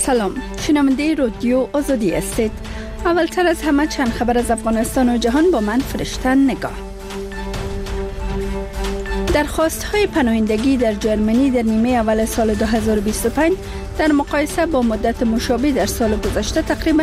سلام، شنونده رادیو آزادی هستید. اولتر از همه چند خبر از افغانستان و جهان با من فرشته نگاه. درخواست‌های پناهندگی در جرمنی در نیمه اول سال 2025 در مقایسه با مدت مشابه در سال گذشته تقریباً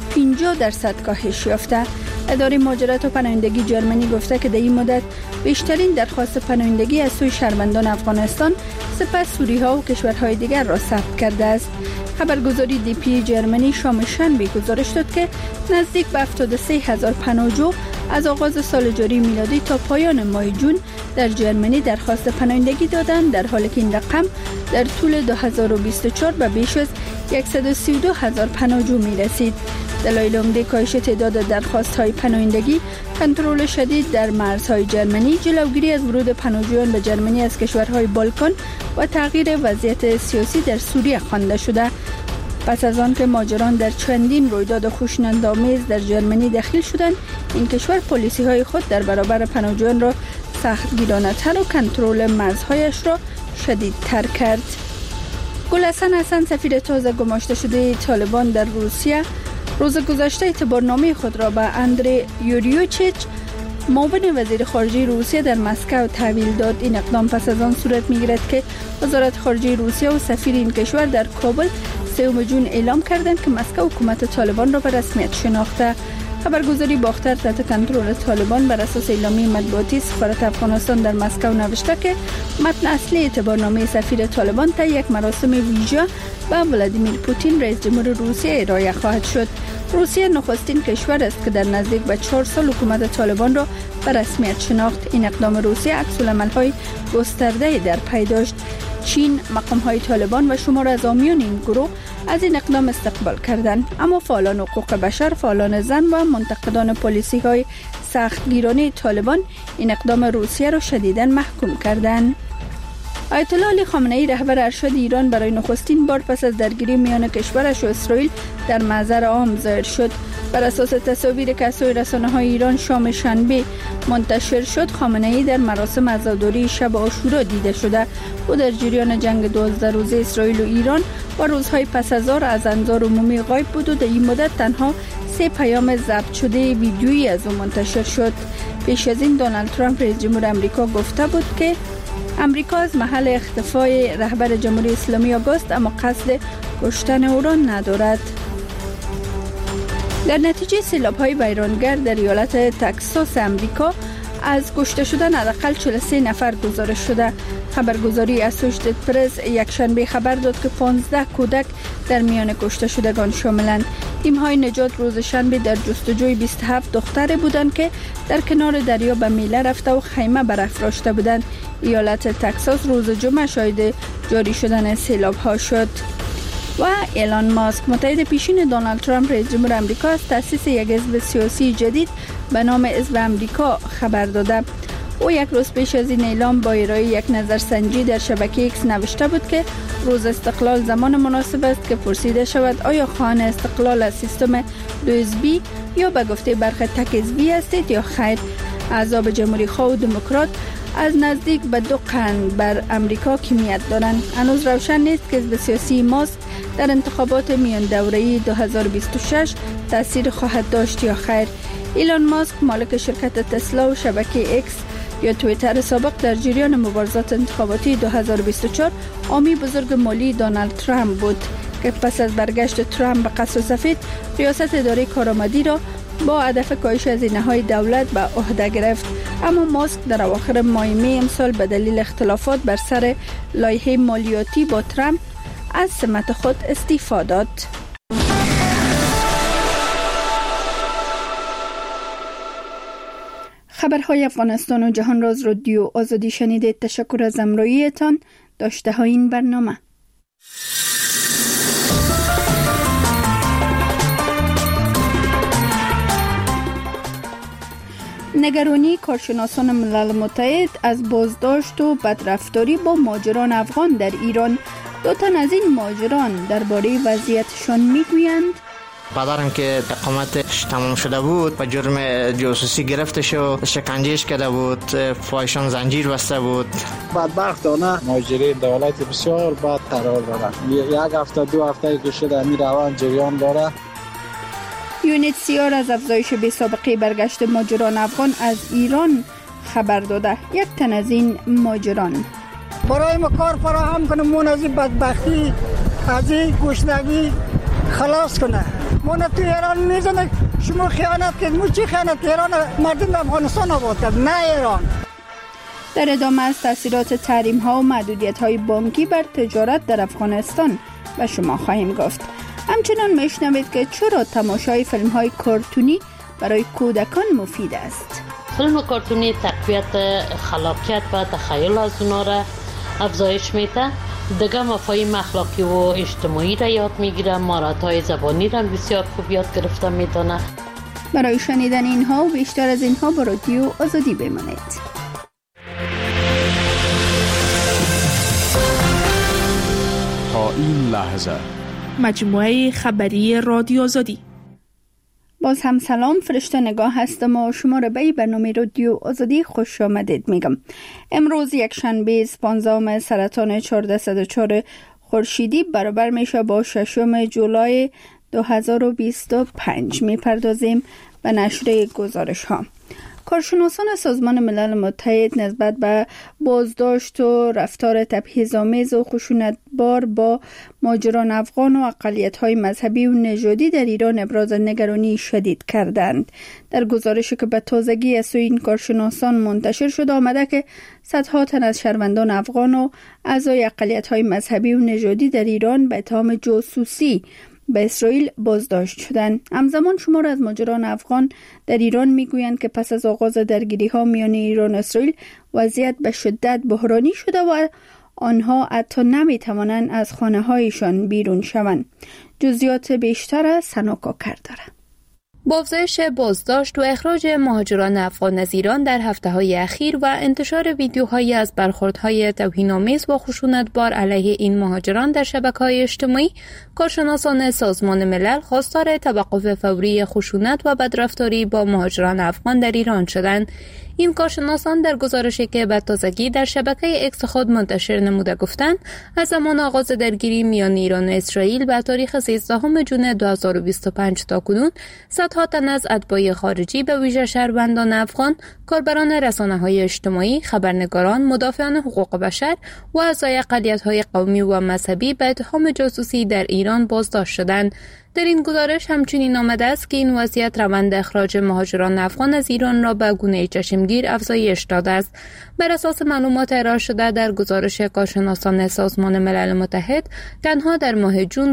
50% کاهش یافته. اداره مهاجرت و پناهندگی جرمنی گفته که در این مدت بیشترین درخواست پناهندگی از سوی شهروندان افغانستان، سپس سوری‌ها و کشورهای دیگر را ثبت کرده است. خبرگزاری دیپی جرمنی شام شنبه گزارش داد که نزدیک به 73,000 پناهجو از آغاز سال جاری میلادی تا پایان ماه جون در جرمنی درخواست پناهندگی دادند، در حالی که این رقم در طول 2024 به بیش از 132,000 پناهجو می رسید. دلایل عمده کاهش تعداد درخواست‌های پناهندگی کنترل شدید در مرزهای جرمنی، جلوگیری از ورود پناهجویان به جرمنی از کشورهای بالکان و تغییر وضعیت سیاسی در سوریه خوانده شده. پس از آن که مهاجران در چندین رویداد خوشنودآمیز در جرمنی دخیل شدند، این کشور پالیسی‌های خود در برابر پناهجویان را سختگیرانه‌تر و کنترل مرزهایش را شدیدتر کرد. گل حسن سفیر تازه گماشته شده طالبان در روسیه روز گذشته اعتبارنامه خود را به اندری یوریوچیچ، معاون وزیر خارجه روسیه در مسکو تحویل داد. این اقدام پس از آن صورت می‌گیرد که وزارت خارجه روسیه و سفیر این کشور در کابل 3 جون اعلام کردند که مسکو حکومت طالبان را به رسمیت شناخته. خبرگزاری باختر تحت کنترل طالبان بر اساس اعلامیه مطبوعاتی سفارت افغانستان در مسکو نوشته که متن اصلی اعتبارنامه سفیر طالبان تا یک مراسم ویژه به ولادیمیر پوتین رئیس جمهور روسیه ارائه خواهد شد. روسیه نخستین کشور است که در نزدیک به 4 سال حکومت طالبان را به رسمیت شناخت. این اقدام روسیه عکس‌العمل‌های گسترده در پی داشت. چین، مقام‌های طالبان و شمار از حامیان این گروه از این اقدام استقبال کردند، اما فعالان حقوق بشر، فعالان زن و منتقدان پالیسی‌های سختگیرانه طالبان این اقدام روسیه را شدیداً محکوم کردند. آیت الله علی خامنه‌ای رهبر ارشد ایران برای نخستین بار پس از درگیری میان کشورش و اسرائیل در محضر عام ظاهر شد. بر اساس تصاویر که از سوی رسانه‌های ایران شام شنبه منتشر شد، خامنه‌ای در مراسم عزاداری شب عاشورا دیده شده. او در جریان جنگ 12 روزه اسرائیل و ایران و روزهای پس از آن از انظار عمومی غایب بود و در این مدت تنها 3 پیام ضبط شده ویدیویی از او منتشر شد. پیش از این دونالد ترامپ رئیس جمهور آمریکا گفته بود که امریکا از محل اختفای رهبر جمهوری اسلامی آگاست، اما قصد کشتن او را ندارد. در نتیجه سیلاب‌های ویرانگر در ایالت تگزاس امریکا از کشته شدن حداقل 43 نفر گزارش شده. خبرگزاری اسوشیتد پرس یک شنبه خبر داد که 15 کودک در میان کشته شدگان شاملند. تیم‌های نجات روز شنبه در جستجوی 27 دختر بودند که در کنار دریا به میله رفته و خیمه برافراشته بودند. ایالت تگزاس روز جمعه شاهد جاری شدن سیلاب‌ها شد. و ایلان ماسک، متحد پیشین دونالد ترامپ رئیس جمهور آمریکا، از تأسیس یک حزب سیاسی جدید به نام حزب آمریکا خبر داده. او یک روز پیش از این اعلام با ارائه یک نظرسنجی در شبکه ایکس نوشته بود که روز استقلال زمان مناسب است که پرسیده شود آیا خواهان استقلال از سیستم 2 حزبی یا به گفته برخی تک حزبی هستید یا خیر. احزاب جمهوری خواه و دموکرات از نزدیک به 2 قرن بر امریکا حکومت دارند. هنوز روشن نیست که حزب سیاسی ماست در انتخابات میان دوره‌ای 2026 تاثیر خواهد داشت یا خیر. ایلان ماسک، مالک شرکت تسلا و شبکه ایکس یا توییتر سابق، در جریان مبارزات انتخاباتی 2024 حامی بزرگ مالی دونالد ترامپ بود که پس از برگشت ترامپ به قصر سفید ریاست اداره کارآمدی را با هدف کاهش هزینه‌های دولت به عهده گرفت. اما ماسک در اواخر ماه می امسال به دلیل اختلافات بر سر لایحه مالیاتی با ترامپ از سمت خود استعفا داد. خبرهای افغانستان و جهان را از رادیو آزادی شنیدید. تشکر از همراهیتان. داشته های این برنامه. نگرانی کارشناسان ملل متحد از بازداشت و بدرفتاری با مهاجران افغان در ایران. 2 تن از این مهاجران درباره وضعیتشان میگویند. پدرم که اقامتش تمام شده بود به جرم جاسوسی گرفته شد، شکنجهش کرده بود، پایشان زنجیر بسته بود. بدبختانه ماجرای دولت بسیار بد قرار داره. یک هفته 2 هفته که شده می روان جریان داره. UNHCR از افزایش بی‌سابقه برگشت مهاجران افغان از ایران خبر داده. یک تن از این مهاجران برای ما کار فراهم کنه، مون از این بدبختی از این گشنگی خلاص کنه. مون تو ایران میزنه شما خیانت کنید. مو چی خیانت؟ ایران مردم افغانستان آباد کرد، نه ایران. در ادامه از تاثیرات تحریم ها و محدودیت های بانکی بر تجارت در افغانستان به شما خواهیم گفت. همچنان میشنوید که چرا تماشای فیلم های کارتونی برای کودکان مفید است. فیلم کارتونی تقویت خلاقیت و تخیل از اونا را افزایش میده. دیگه مفاهیم اخلاقی و اجتماعی را یاد میگیره. مهارت‌های زبانی را بسیار خوب یاد گرفته میدونه. برای شنیدن اینها و بیشتر از اینها با رادیو آزادی بمانید. تا این لحظه مجموعه خبری رادیو آزادی. باز هم سلام، فرشته نگاه هستم و شما را به برنامه رادیو آزادی خوش آمدید میگم. امروز یک شنبه 15 سرطان 1404 خورشیدی برابر میشه با 6 جولای 2025. میپردازیم به نشر گزارش ها. کارشناسان سازمان ملل متحد نسبت به بازداشت و رفتار تبعیض‌آمیز و خشونت‌بار با مهاجران افغان و اقلیت‌های مذهبی و نژادی در ایران ابراز نگرانی شدید کردند. در گزارشی که به تازگی از سوی این کارشناسان منتشر شده آمده که صدها تن از شهروندان افغان و اعضای اقلیت‌های مذهبی و نژادی در ایران به اتهام جاسوسی به اسرائیل بازداشت شدند. همزمان شمار از مهاجران افغان در ایران میگویند که پس از آغاز درگیری ها میان ایران و اسرائیل وضعیت به شدت بحرانی شده و آنها حتی نمیتوانند از خانه هایشان بیرون شوند. جزئیات بیشتر از سناکاکر دارند. با افزایش بازداشت و اخراج مهاجران افغان از ایران در هفته‌های اخیر و انتشار ویدیوهایی از برخوردهای توهین‌آمیز و خشونت‌بار علیه این مهاجران در شبکه‌های اجتماعی، کارشناسان سازمان ملل خواستار توقف فوری خشونت و بدرفتاری با مهاجران افغان در ایران شدند. این کارشناسان در گزارشی که به تازگی در شبکه اکس خود منتشر نموده گفتند از زمان آغاز درگیری میان ایران و اسرائیل به تاریخ 13 جون 2025 تا کنون صدها تن از اتباع خارجی به ویژه شهروندان افغان، کاربران رسانه‌های اجتماعی، خبرنگاران، مدافعان حقوق بشر و اعضای اقلیت‌های قومی و مذهبی به اتهام جاسوسی در ایران بازداشت شدند. در این گزارش همچنین آمده است که این وضعیت روند اخراج مهاجران افغان از ایران را به گونه چشمگیر افزایش داده است. بر اساس معلومات ارائه شده در گزارش کارشناسان سازمان ملل متحد، تنها در ماه جون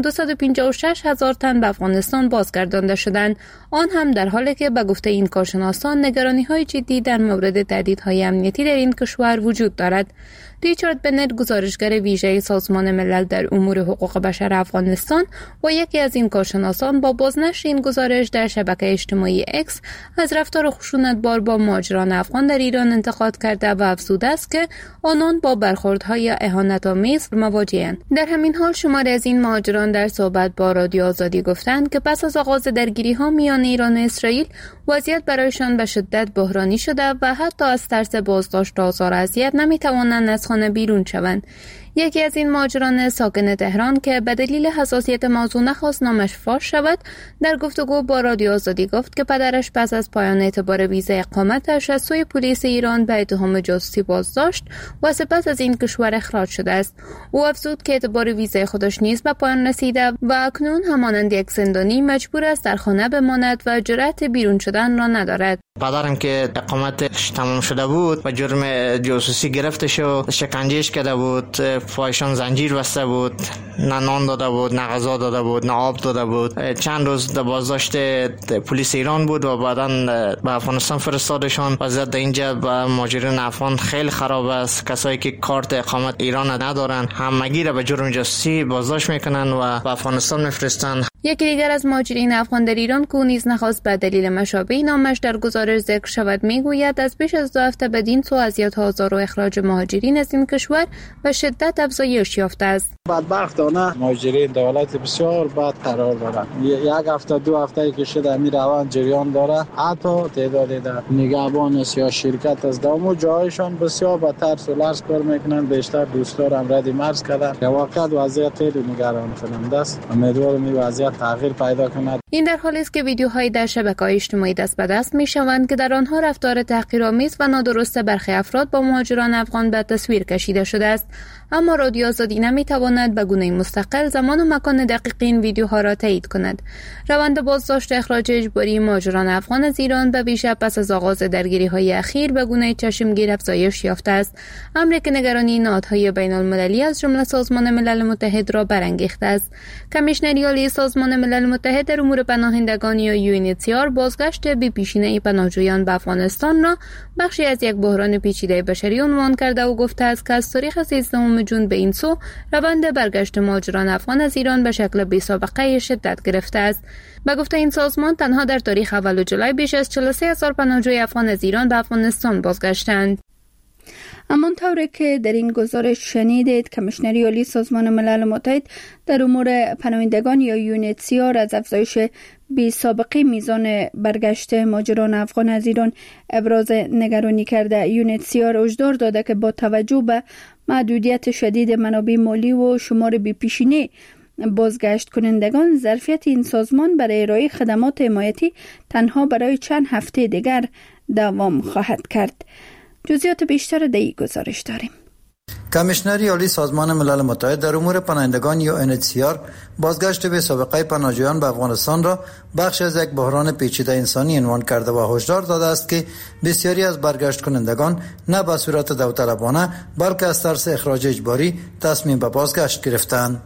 256,000 تن به افغانستان بازگردانده شدند، آن هم در حالی که به گفته این کارشناسان نگرانی‌های جدی در مورد تهدیدهای امنیتی در این کشور وجود دارد. ریچارد بنت، گزارشگر ویژه سازمان ملل در امور حقوق بشر افغانستان و یکی از این کارشناسان، با بازنشر این گزارش در شبکه اجتماعی اکس از رفتار خشونت‌بار با مهاجران افغان در ایران انتقاد کرده و افزوده است که آنان با برخوردهای اهانت‌آمیز مواجه‌اند. در همین حال شماری از این مهاجران در صحبت با رادیو آزادی گفتند که پس از آغاز درگیری‌ها میان ایران و اسرائیل وضعیت برایشان به شدت بحرانی شده و حتی از ترس بازداشت و آزار و اذیت نمی‌توانند از خانه بیرون شوند. یکی از این مهاجران ساکن تهران که به دلیل حساسیت موضوع نخواست نامش فاش شود، در گفتگو با رادیو آزادی گفت که پدرش پس از پایان اعتبار ویزا اقامتش از سوی پلیس ایران به اتهام جاسوسی بازداشت و سپس از این کشور اخراج شده است. او افزود که اعتبار ویزای خودش نیز به پایان رسیده و اکنون همانند یک زندانی مجبور است در خانه بماند و جرأت بیرون شدن را ندارد. پدرم که اقامتش تمام شده بود به جرم جاسوسی گرفته شد، شکنجهش کرده بود، پایشان زنجیر بسته بود، نه نان داده بود، نه غذا داده بود، نه آب داده بود. چند روز در بازداشت پلیس ایران بود و بعداً به افغانستان فرستادشان. وضعیت در اینجا با مهاجرین افغان خیلی خراب است. کسایی که کارت اقامت ایران ندارن همگی را به جرم جاسوسی بازداشت میکنن و به افغانستان میفرستن. یکی دیگر از مهاجرین افغان در ایران که نیز نخواست به دلیل مشابه نامش در گزارش ذکر شود میگوید از بیش از 2 هفته بدین سو اذیت‌ها و اخراج مهاجرین از این کشور به شدت افزایش یافته است. بدبختانه مهاجرین دولت بسیار بد قرار دارند. 1 هفته 2 هفته که شده می روند جریان داره. حتی تعدادی در نگهبان است یا شرکت از دامو جایشان بسیار بدتر سولارس کار میکنند. بیشتر دوستان رد مرز کردن. واقعا وضعیت خیلی نگران کننده است. امیدوارم این وضعیت تغییر پیدا کند. این در حالی است که ویدیوهایی در شبکه‌های اجتماعی دست به دست می‌شوند که در آنها رفتار تحقیرآمیز و نادرست برخی افراد با مهاجران افغان به تصویر کشیده شده است. اما رادیو آزادی نمی‌تواند به گونه مستقل زمان و مکان دقیق این ویدیوها را تایید کند. روند بازداشت و اخراج اجباری مهاجران افغان از ایران به ویژه پس از آغاز درگیری‌های اخیر به گونه چشمگیر افزایش یافته است، امری که نگرانی نهادهای بین‌المللی از جمله سازمان ملل متحد را برانگیخته است. کمیشنری عالی سازمان ملل متحد در امور پناهندگان یا UNHCR بازگشت بی پیشینه پناهجویان به افغانستان را بخشی از یک بحران پیچیده بشری عنوان کرده و گفته است که از تاریخ 13 جون به این سو روند برگشت مهاجران افغان از ایران به شکل بی‌سابقه شدت گرفته است. به گفته این سازمان تنها در تاریخ اول جولای بیش از 43,000 پناهجوی افغان از ایران به افغانستان بازگشتند. همانطور که در این گزارش شنیدید، کمیشنری عالی سازمان ملل متحد در امور پناهندگان یا UNHCR از افزایش بی سابقه میزان برگشت مهاجران افغان از ایران ابراز نگرانی کرده. UNHCR هشدار داده که با توجه به محدودیت شدید منابع مالی و شمار بی پیشینه بازگشت کنندگان، ظرفیت این سازمان برای ارائه خدمات حمایتی تنها برای چند هفته دیگر دوام خواهد کرد. جزئیات بیشتر در این گزارش داریم. کمیشنری عالی سازمان ملل متحد در امور پناهندگان یا UNHCR بازگشت به سابقه پناهجویان به افغانستان را بخش از یک بحران پیچیده انسانی عنوان کرده و هشدار داده است که بسیاری از برگشت کنندگان نه به صورت داوطلبانه بلکه از ترس اخراج اجباری تصمیم به بازگشت گرفتند.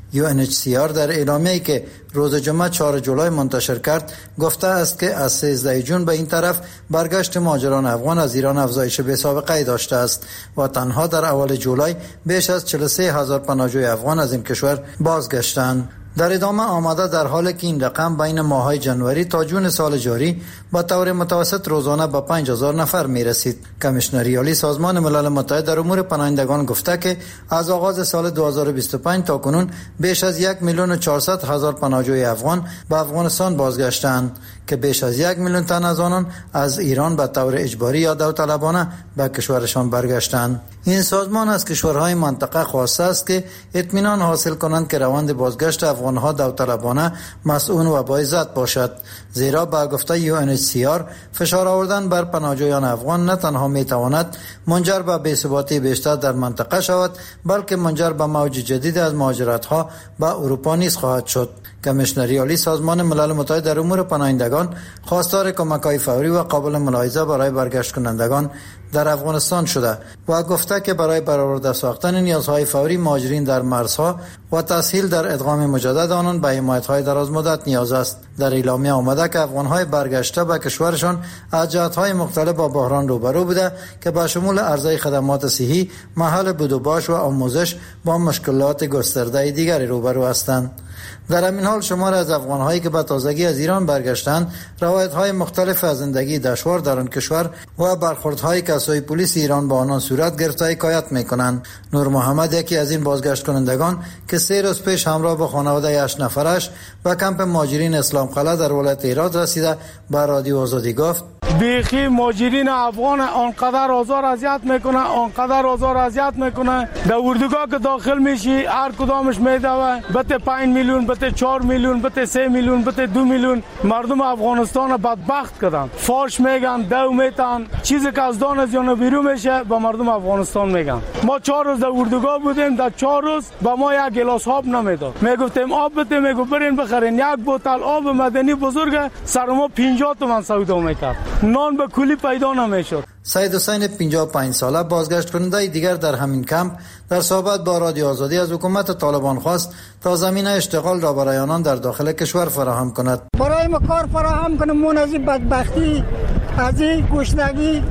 UNHCR در اعلامیه‌ای که روز جمعه 4 جولای منتشر کرد گفته است که از 13 جون به این طرف برگشت مهاجران افغان از ایران افزایش بی‌سابقه‌ای داشته است و تنها در اول جولای بیش از 43,000 پناهجوی افغان از این کشور بازگشتند. در ادامه آمده در حالی که این رقم بین ماه‌های جنوری تا جون سال جاری با طور متوسط روزانه به 5,000 نفر می رسید. کمیشنری عالی سازمان ملل متحد در امور پناهندگان گفته که از آغاز سال 2025 تا کنون بیش از 1,400,000 پناهجوی افغان به افغانستان بازگشتند که بیش از 1 میلیون تن از آنان از ایران به طور اجباری یا داوطلبانه به کشورشان برگشتند. این سازمان از کشورهای منطقه خواسته است که اطمینان حاصل کنند که روند بازگشت افغانها داوطلبانه مسئول و باعزت باشد، زیرا با گفته UNHCR فشار آوردن بر پناهجویان افغان نه تنها میتواند منجر به بی‌ثباتی بیشتر در منطقه شود بلکه منجر به موج جدید از مهاجرت‌ها به اروپا نیز خواهد شد. کمیشنری عالی سازمان ملل متحد در امور پناهندگان خواستار کمک‌های فوری و قابل ملاحظه برای برگشت کنندگان در افغانستان شده و گفته که برای برآورده ساختن نیازهای فوری مهاجرین در مرزها و تسهیل در ادغام مجدد آنان به حمایت‌های درازمدت نیاز است. در اعلامیه آمده که افغان‌های برگشته به کشورشان از جهت‌های مختلف با بحران روبرو بوده که به شمول عرضه خدمات صحی، محل بود و باش و آموزش با مشکلات گسترده دیگری روبرو هستند. در همین حال شمار از افغان‌هایی که به تازگی از ایران برگشتند روایت‌های مختلف از زندگی دشوار در آن کشور و برخوردهای که از پلیس ایران با آنان صورت گرفته حکایت می‌کنند. نور محمد یکی از این بازگشت کنندگان که 3 روز پیش همراه با خانواده 8 نفرش به کمپ مهاجرین اسلام قلعه در ولایت هرات رسیده به رادیو آزادی گفت: بیخی مهاجرین افغان آنقدر آزار اذیت میکنه در اردوگاه که داخل میشی هر کدامش میدوه بته 5 میلیون بته 4 میلیون بته 3 میلیون بته 2 میلیون مردم افغانستان بدبخت کردن، فاش میگن، دو میتن، چیزی که از دان از جان بیرون میشه با مردم افغانستان میگن. ما 4 روز در اردوگاه بودیم، در 4 روز با ما یک گلاس آب نمیداد، میگفتیم آب بده، میگو برین بخرین، یک بوتل آب مدنی بزرگ سر ما 50 تومان سودا میکرد، نان به کولی پیدا نمیشد. سید حسین 55 ساله بازگشت کننده دیگر در همین کمپ در صحبت با رادیو آزادی از حکومت طالبان خواست تا زمینه اشتغال را برای آنان در داخل کشور فراهم کند. برای ما کار فراهم کنه، مون از این بدبختی، از این گشنگی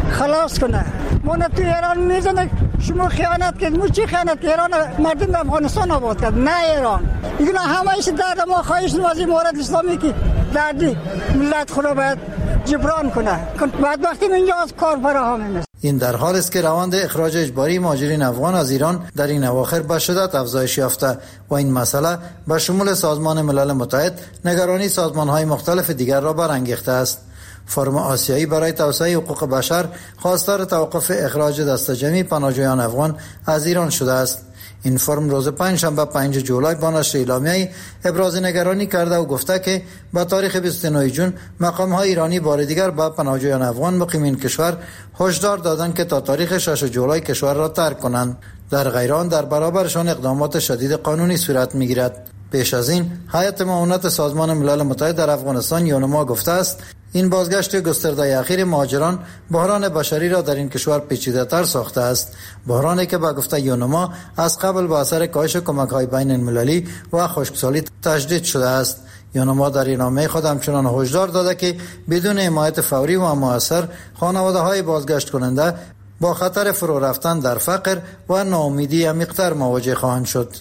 خلاص کنه. ما تو ایران میزنه شما خیانت کرد. مو چی خیانت؟ ایران مردم افغانستان آباد کرد، نه ایران. دیگه همه ایش درد ما خواهش نوازی مورد اسلامی که دردی ملت خود باید جبران کنه. بعد وقتی اینجا از کار فراهم نیست. این در حال است که روند اخراج اجباری مهاجرین افغان از ایران در این اواخر به شدت افزایش یافته و این مسئله به شمول سازمان ملل متحد نگرانی سازمان‌های مختلف دیگر را برانگیخته است. فورم آسیایی برای توسعه حقوق بشر خواستار توقف اخراج دست جمعی پناهجویان افغان از ایران شده است. این فرم روز پنجشنبه 5 جولای با نشر اعلامیه‌ای ابراز نگرانی کرده و گفته که با تاریخ 29 جون مقام‌های ایرانی بار دیگر به پناهجویان افغان مقیمین کشور هشدار دادند که تا تاریخ 6 جولای کشور را ترک کنند. در غیر آن در برابرشان اقدامات شدید قانونی صورت می‌گیرد. پیش از این هیئت معاونت سازمان ملل متحد در افغانستان یونما گفته است این بازگشت گسترده اخیر مهاجران بحران بشری را در این کشور پیچیده‌تر ساخته است. بحرانی که به گفته یونما از قبل با اثر کاهش کمک‌های بین المللی و خشکسالی تجدید شده است. یونما در اعلامیه خود همچنان هشدار داده که بدون حمایت فوری و مؤثر خانواده‌های بازگشت کننده با خطر فرو رفتن در فقر و ناامیدی عمیق‌تر مواجه خواهند شد.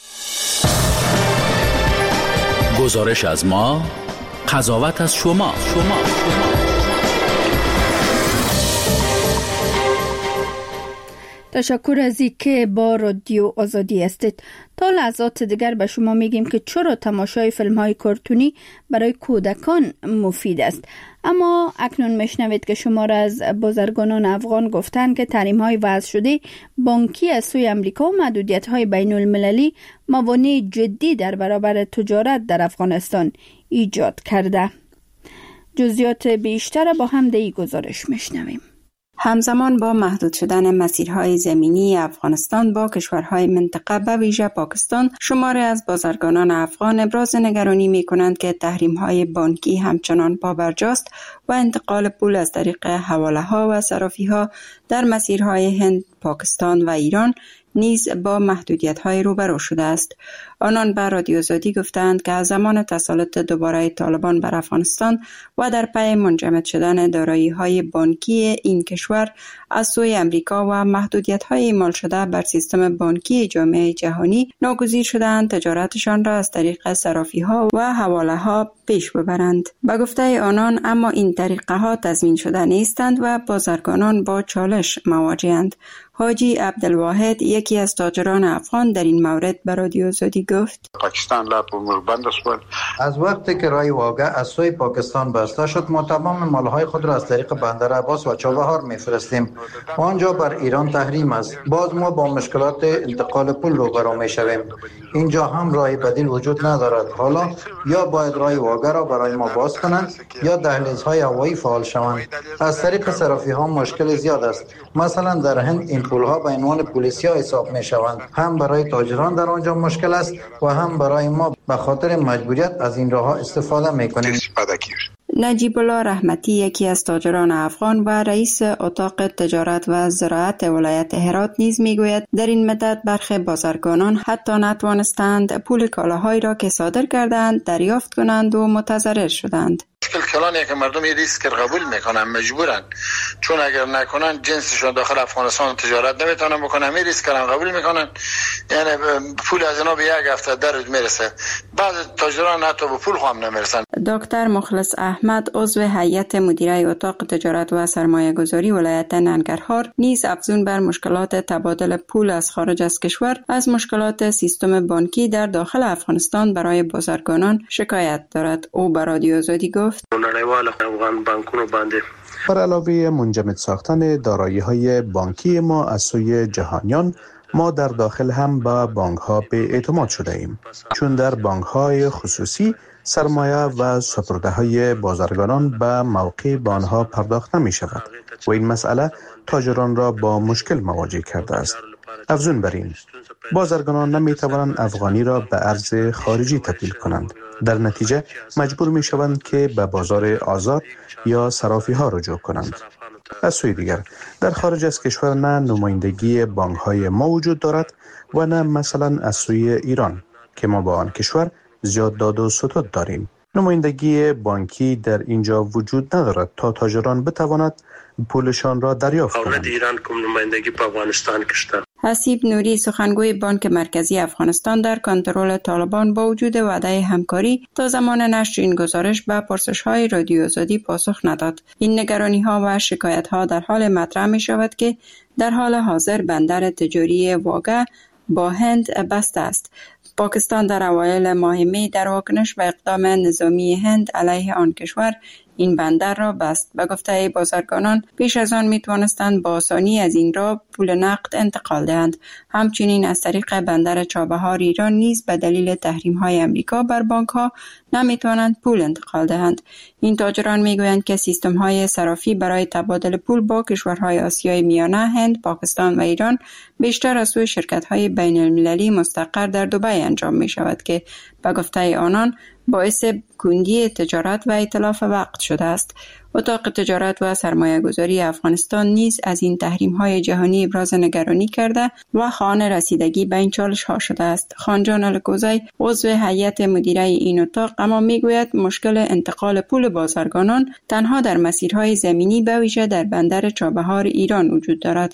گزارش از ما، قضاوت از شما. تشکر از اینکه با رادیو آزادی هستید. تا لحظات دیگر به شما میگیم که چرا تماشای فیلم های کارتونی برای کودکان مفید است. اما اکنون میشنوید که شمار از بازرگانان افغان گفتند که تحریم های وضع شده بانکی از سوی امریکا و محدودیت های بین المللی موانع جدی در برابر تجارت در افغانستان ایجاد کرده. جزئیات بیشتر با هم در این گزارش میشنویم. همزمان با محدود شدن مسیرهای زمینی افغانستان با کشورهای منطقه به ویژه پاکستان، شماری از بازرگانان افغان ابراز نگرانی می کنند که تحریم‌های بانکی همچنان پابرجاست و انتقال پول از طریق حواله‌ها و صرافی‌ها در مسیرهای هند، پاکستان و ایران نیز با محدودیت‌های روبرو شده است. آنان به رادیو آزادی گفتند که از زمان تسلط دوباره طالبان بر افغانستان و در پی منجمد شدن دارایی‌های بانکی این کشور از سوی امریکا و محدودیت‌های اعمال شده بر سیستم بانکی جامعه جهانی ناگزیر شدند تجارتشان را از طریق صرافی‌ها و حواله‌ها پیش ببرند. به گفته آنان اما این طریقه‌ها تضمین شده نیستند و بازرگانان با چالش مواجه‌اند. حاجی عبدالواحد یکی از تاجران افغان در این مورد به رادیو آزادی گفت: پاکستان لا بند است. از وقتی که راه واگه از سوی پاکستان بسته شد ما تمام مالهای خود را از طریق بندر عباس و چابهار میفرستیم. آنجا بر ایران تحریم است. باز ما با مشکلات انتقال پول روبرو میشویم. اینجا هم راه بدیل وجود ندارد. حالا یا باید راه واگه را برای ما باز کنند یا دهلیزهای هوایی فعال شوند. از طریق صرافی ها مشکل زیاد است. مثلا در هند این پولها به عنوان پولیسیا حساب می شوند. هم برای تاجران در آنجا مشکل است و هم برای ما به خاطر مجبوریت از این راه استفاده می کنیم. نجیب الله رحمتی یکی از تاجران افغان و رئیس اتاق تجارت و زراعت ولایت هرات نیز میگوید در این مدت برخی بازرگانان حتی نتوانستند پول کالاهایی را که صادر کردند دریافت کنند و متضرر شدند. کلانی که مردم این ریسک قبول میکنن مجبورن، چون اگر نکنن جنسشون داخل افغانستان تجارت نمیتونن بکنن، این ریسک را قبول میکنن، یعنی پول از اینا به یک هفته درود میرسه. بعض تاجران حتی به پول هم نمیرسن. دکتر مخلص احمد عضو هیئت مدیره اتاق تجارت و سرمایه گذاری ولایت ننگرهار نیز افزون بر مشکلات تبادل پول از خارج از کشور از مشکلات سیستم بانکی در داخل افغانستان برای بازرگانان شکایت دارد. او به رادیو آزادی گفت: بر علاوه منجمد ساختن دارایی‌های بانکی ما از سوی جهانیان، ما در داخل هم با بانک‌ها به اعتماد شده ایم، چون در بانک‌های خصوصی سرمایه و سپرده‌های بازرگانان به موقع به آنها پرداخت نمی‌شود و این مسئله تاجران را با مشکل مواجه کرده است. افزون بر این، بازرگانان نمی‌توانند افغانی را به ارز خارجی تبدیل کنند. در نتیجه مجبور می‌شوند که به بازار آزاد یا صرافی‌ها رجوع کنند. از سوی دیگر در خارج از کشور نه نمایندگی بانک‌های ما وجود دارد و نه مثلا از سوی ایران که ما با آن کشور زیاد داد و ستد داریم. نمایندگی بانکی در اینجا وجود ندارد تا تاجران بتواند پولشان را دریافت کنند. دولت ایران کوم نمایندگی په افغانستان کې شته. حسیب نوری سخنگوی بانک مرکزی افغانستان در کنترل طالبان با وجود وعده همکاری تا زمان نشر این گزارش به پرسش‌های رادیو آزادی پاسخ نداد. این نگرانی‌ها و شکایت‌ها در حال مطرح می‌شود که در حال حاضر بندر تجاری واگه با هند بسته است. پاکستان در اوایل ماه می در واکنش به اقدام نظامی هند علیه آن کشور این بندر را بست. به گفته بازرگانان پیش از آن می توانستند با آسانی از این راه پول نقد انتقال دهند. همچنین از طریق بندر چابهار ایران نیز به دلیل تحریم های امریکا بر بانک ها نمی توانند پول انتقال دهند. این تاجران می گویند که سیستم های صرافی برای تبادل پول با کشورهای آسیای میانه، هند، پاکستان و ایران بیشتر از سوی شرکت های بین المللی مستقر در دبی انجام می شود که به گفته آنان باعث کندی تجارت و اتلاف وقت شده است. اتاق تجارت و سرمایه‌گذاری افغانستان نیز از این تحریم‌های جهانی ابراز نگرانی کرده و خواهان رسیدگی به این چالش‌ها شده است. خانجان الکوزی عضو هیئت مدیره این اتاق اما میگوید مشکل انتقال پول بازرگانان تنها در مسیرهای زمینی به ویژه در بندر چابهار ایران وجود دارد.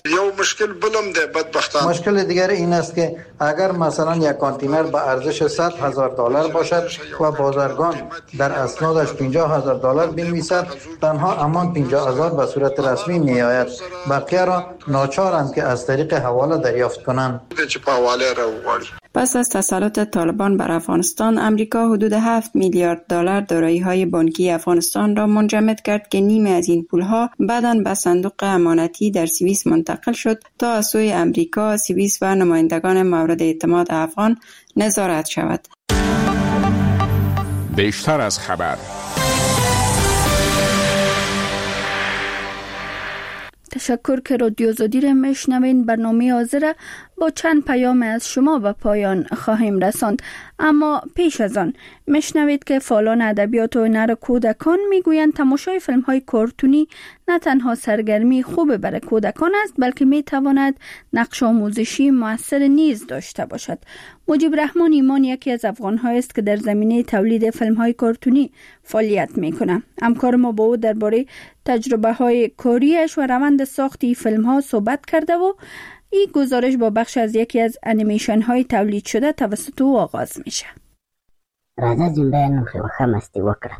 مشکل دیگر این است که اگر مثلا یک کانتینر به ارزش $100,000 باشد و بازرگان در اسنادش $50,000 بنویسد، تنها امان 50,000 به صورت رسمی می آید. بقیه را ناچارند که از طریق حواله دریافت کنند. پس از تسلط طالبان بر افغانستان، امریکا حدود $7 میلیارد دارایی‌های بانکی افغانستان را منجمد کرد که نیمه از این پولها بعداً به صندوق امانتی در سوئیس منتقل شد تا از سوی امریکا، سوئیس و نمایندگان مورد اعتماد افغان نظارت شود. بیشتر از خبر. تشکر که رادیو آزادی را میشنوین. برنامه حاضر با چند پیام از شما به پایان خواهیم رساند، اما پیش از آن میشنوید که فعالان ادبیات و هنر کودکان میگویند تماشای فیلم های کارتونی نه تنها سرگرمی خوب برای کودکان است، بلکه میتواند نقش آموزشی مؤثر نیز داشته باشد. مجیب رحمان ایمان یکی از افغان‌ها است که در زمینه تولید فیلم‌های کارتونی فعالیت می‌کند. همکار ما با او درباره تجربه‌های کاریش و روند ساخت فیلم‌ها صحبت کرده و این گزارش با بخش از یکی از انیمیشن‌های تولید شده توسط او آغاز میشه. راځه جنبه نو خو مستی وکړه.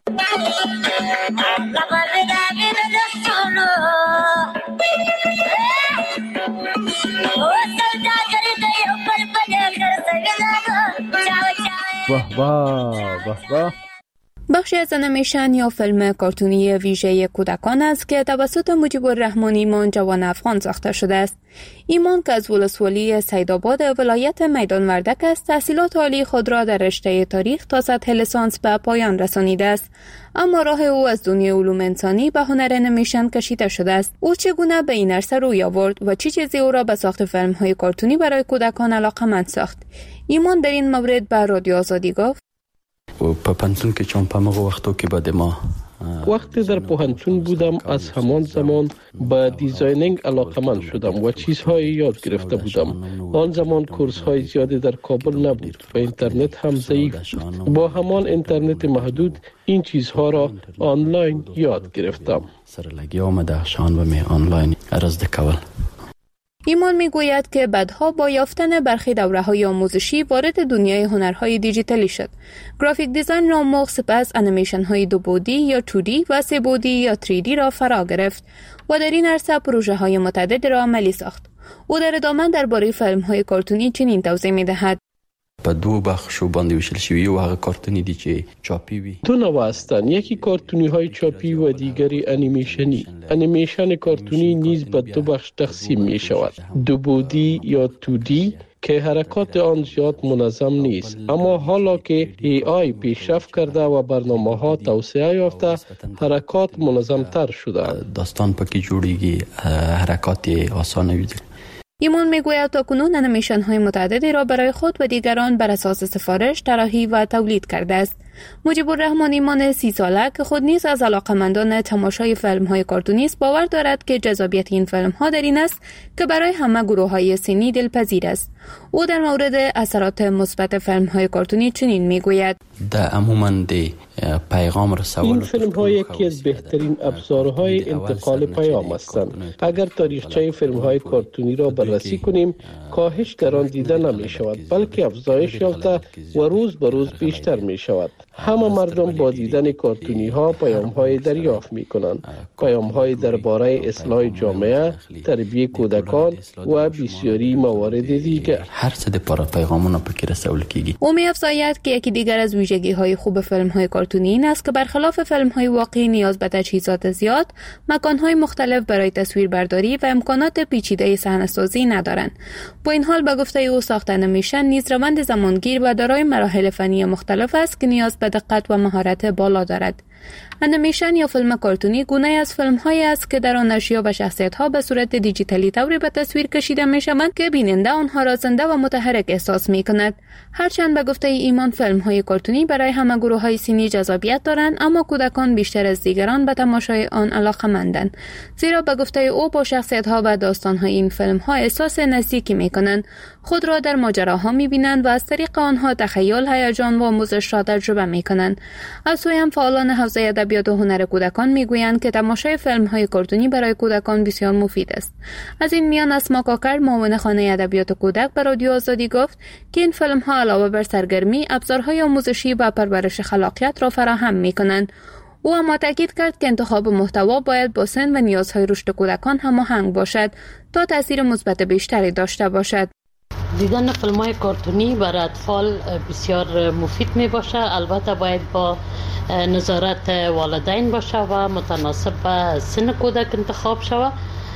واه واه واه واه. بخشی از انیمیشن یا فیلم کارتونی ویژه کودکان است که توسط مجیب الرحمن ایمان جوان افغان ساخته شده است. ایمان که از ولسوالی سیدآباد ولایت میدان وردک است، تحصیلات عالی خود را در رشته تاریخ تا سطح لیسانس به پایان رسانیده است، اما راه او از دنیای علوم انسانی به هنر انیمیشن کشیده شده است. او چگونه به این عرصه روی آورد و چه چیزی او را به ساخت فیلم‌های کارتونی برای کودکان علاقه‌مند ساخت؟ ایمان در این مورد به رادیو آزادی گفت: په پنځون کې چون په مغه وختو کې بعد ما وقتی در پوهنتون بودم از همان زمان به دیزاینینگ علاقه‌مند شدم و چیزهایی یاد گرفته بودم. آن زمان کورس‌های زیادی در کابل نبود و اینترنت هم ضعیف بود. با همان اینترنت محدود این چیزها را آنلاین یاد گرفتم. سره لګیا اومده شان به می آنلاین ارزده کول. ایمان میگوید که بعدها با یافتن برخی دوره‌های آموزشی وارد دنیای هنرهای دیجیتالی شد. گرافیک دیزاین را آموخت، سپس انیمیشن‌های 2 بعدی یا 2D و 3 بعدی یا 3D را فرا گرفت و در این عرصه پروژه‌های متعددی را عملی ساخت. او در ادامه درباره فیلم‌های کارتونی چنین توضیح می‌دهد: په دو بخشو باندې ویشل شوی او هغه کارتونی دي چې چاپی وي. دو نوع هستند، یکی کارتونی های چاپی و دیگری انیمیشنی. انیمیشن کارتونی نیز به 2 بخش تقسیم می شود: 2 بعدی یا 2D که حرکات آن زیاد منظم نیست، اما حالا که AI پیشرفت کرده و برنامه‌ها توسعه یافته، حرکات منظم‌تر شده. داستان پکې جوړیږي، حرکات آسانه وي. ایمان میگوید تاکنون انیمیشن های متعددی را برای خود و دیگران بر اساس سفارش طراحی و تولید کرده است. مجیب الرحمن ایمان 30 ساله که خود نیز از علاقه‌مندان تماشای فیلم‌های کارتونی است باور دارد که جذابیت این فیلم‌ها در این است که برای همه گروه‌های سنی دلپذیر است. او در مورد اثرات مثبت فیلم‌های کارتونی چنین می‌گوید: این فیلم ها یکی از بهترین ابزارهای انتقال پیام هستند. اگر تاریخچه فیلم های کارتونی را بررسی کنیم، کاهش در آن دیده نمی شود، بلکه افزایش یافته و روز به روز بیشتر می شود. همه مردم با دیدن کارتونی ها پیام های دریافت می کنند، پیام های درباره اصلاح جامعه، تربیت کودکان و بسیاری موارد دیگر. هر څه د پر پیغامونه پکې رسول کیږي. او می افزاید که یکی دیگر از ویژگی های خوب فیلم های کارتونی این است که برخلاف فیلم های واقعی نیاز به تجهیزات زیاد، مکان های مختلف برای تصویربرداری و امکانات پیچیده صحنه‌سازی ندارند. با این حال به گفته او ساخت انیمیشن نیز روند زمانگیر و دارای مراحل فنی مختلف است که نیاز به دقت و مهارت بالا دارد. انیمیشن یا فیلم کارتونی گونه از فیلم‌هایی است که در آن اشیا و شخصیت‌ها به صورت دیجیتالی طوری به تصویر کشیده می‌شوند که بیننده آنها را زنده و متحرک احساس می‌کند. هرچند به گفته ایمان فیلم‌های کارتونی برای همه گروه‌های سنی جذابیت دارند، اما کودکان بیشتر از دیگران به تماشای آن علاقه‌مندند. زیرا به گفته او با شخصیت‌ها و داستان‌های این فیلم‌ها احساس نزدیکی می‌کنند، خود را در ماجراها می‌بینند و از طریق آنها تخیل، هیجان و آموزش را تجربه می‌کنند. از سوی هم فعالان حوزه ادبیات و هنر کودکان میگویند که تماشای فیلم‌های کارتونی برای کودکان بسیار مفید است. از این میان اسما کاکر، معاون خانه ادبیات کودک، به رادیو آزادی گفت که این فیلم‌ها علاوه بر سرگرمی، ابزارهای آموزشی و پرورش خلاقیت را فراهم می‌کنند. او اما تاکید کرد که انتخاب محتوا باید با سن و نیازهای رشد کودکان هماهنگ باشد تا تاثیر مثبت بیشتری داشته باشد. دیدن فیلم‌های کارتونی برای اطفال بسیار مفید می باشه. البته باید با نظارت والدین باشه و متناسب با سن کودک انتخاب شود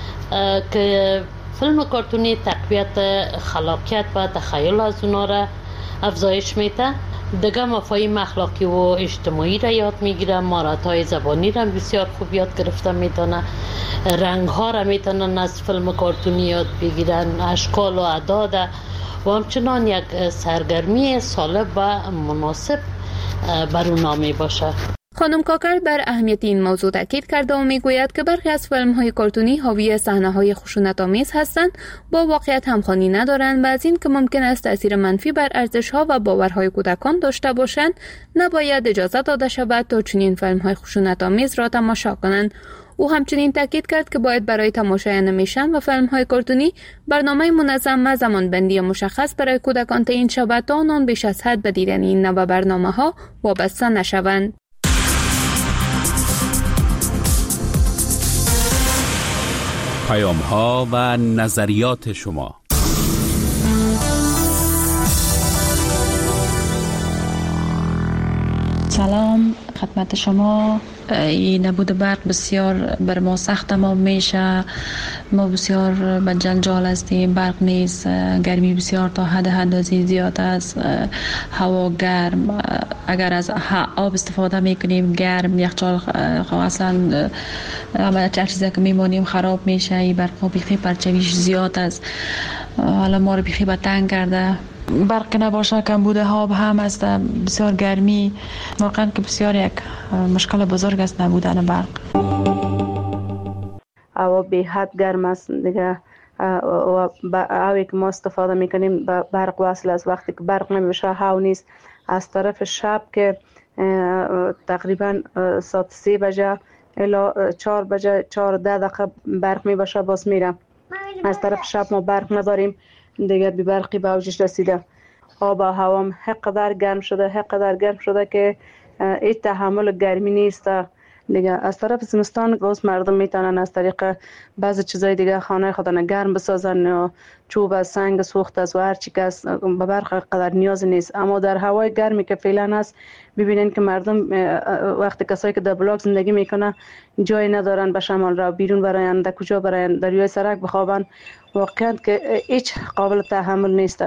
که فیلم کارتونی تقویت خلاقیت و تخیل از اونا را افزایش میده. دیگه مفاهیم اخلاقی و اجتماعی را یاد میگیره، مهارت‌های زبانی را بسیار خوب یاد گرفته میتونه، رنگ‌ها را میتونن از فیلم کارتونی یاد بگیرن، اشکال و اعداد و همچنان یک سرگرمی سالم و مناسب بر اونا می باشه. خانم کاکر بر اهمیت این موضوع تاکید کرده و میگوید که برخی از فیلم‌های کارتونی حاوی صحنه‌های خشونت‌آمیز هستند، با واقعیت همخوانی ندارند و از این که ممکن است تأثیر منفی بر ارزش‌ها و باورهای کودکان داشته باشند، نباید اجازه داده شود تا چنین فیلم‌های خشونت‌آمیز را تماشا کنند. او همچنین تاکید کرد که باید برای تماشای انیمیشن و فیلم‌های کارتونی برنامه منظم و زمانبندی مشخص برای کودکان تعیین شود تا آنان بیش از حد به دیدن این نوع برنامه‌ها وابسته نشوند. پیام‌ها و نظریات شما. سلام خدمت شما. این نبود برق بسیار بر ما سخت تمام میشه. ما بسیار به جنجال هستیم. برق نیست، گرمی بسیار تا حد اندازه زیاد است، هوا گرم، اگر از آب استفاده میکنیم گرم، یخچال اصلا همه چیزی که میمونیم خراب میشه. این برق بیخی پرچویش زیاد است، حالا ما رو بیخی به تنگ کرده. برق نباشه کمبود آب هم است، بسیار گرمی، واقعا که بسیار یک مشکل بزرگ است نبودن برق. هوا به حد گرم است دیگه و هوایی که ما استفاده میکنیم برق وصل است. وقتی که برق نمیشه هوا نیست. از طرف شب که تقریبا ساعت 3 بجه الی 4 بجه 4-10 دقیقه برق میباشه باز میره. از طرف شب ما برق نداریم دیگه، بی برقی به اوجش رسیده. آب و هوام حقدر گرم شده که هیچ تحمل گرمی نیست دیگه. از طرف زمستان گوز مردم میتونن از طریق بعضی چیزای دیگه خانه خودن گرم بسازن و چوب سنگ سوخت از و هر چی که به برق قدر نیاز نیست. اما در هوای گرمی که فعلا هست ببینین که مردم وقتی کسایی که در بلاک زندگی میکنه جای ندارن به شمال را بیرون براین، در کجا براین، در روی سرک بخوابن، واقعا که هیچ قابل تحمل نیست.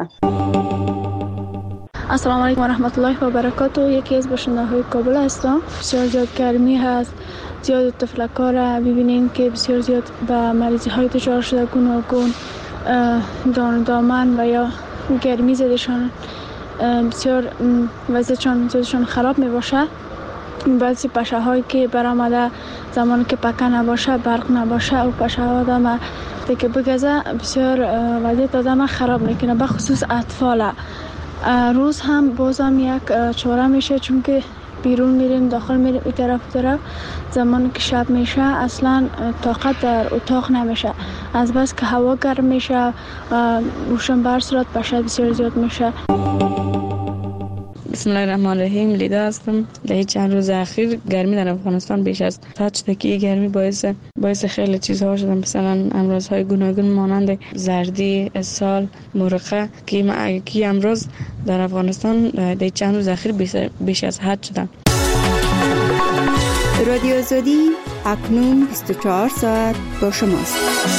السلام علیکم و رحمت الله و برکاته. یکی از باشنده‌های کابل هستم. بسیار زیاد گرمی هست، زیاد تفلک‌ها را ببینین که بسیار زیاد به مریضی های دچار شده، گوناگون دامن و یا گرمی زدشان. بسیار وضعیتشان خراب می باشه. بعضی پشه هایی که برآمده زمانی که پکه نباشه، برق نباشه، او پشه ها آدم که بگذه بسیار وضعیت آدم خراب میکنه، به خصوص اطفال. روز هم بازم یک چاره میشه، چون که بیرون میریم داخل میریم این طرف زمانی که شب میشه اصلا طاقت در اتاق نمیشه، از بس که هوا گرم میشه، روشن بر صورت پشه بسیار زیاد میشه. بسم الله الرحمن الرحیم. لیدا هستم. در چند روز اخیر گرمی در افغانستان بیش از حد شده که گرمی باعث خیلی چیزها شده، مثلا امراضهای گوناگون مانند زردی، اسهال، مرقه که امراض در افغانستان در چند روز اخیر بیش از حد شده. رادیو آزادی اکنون 24 ساعت با شماست.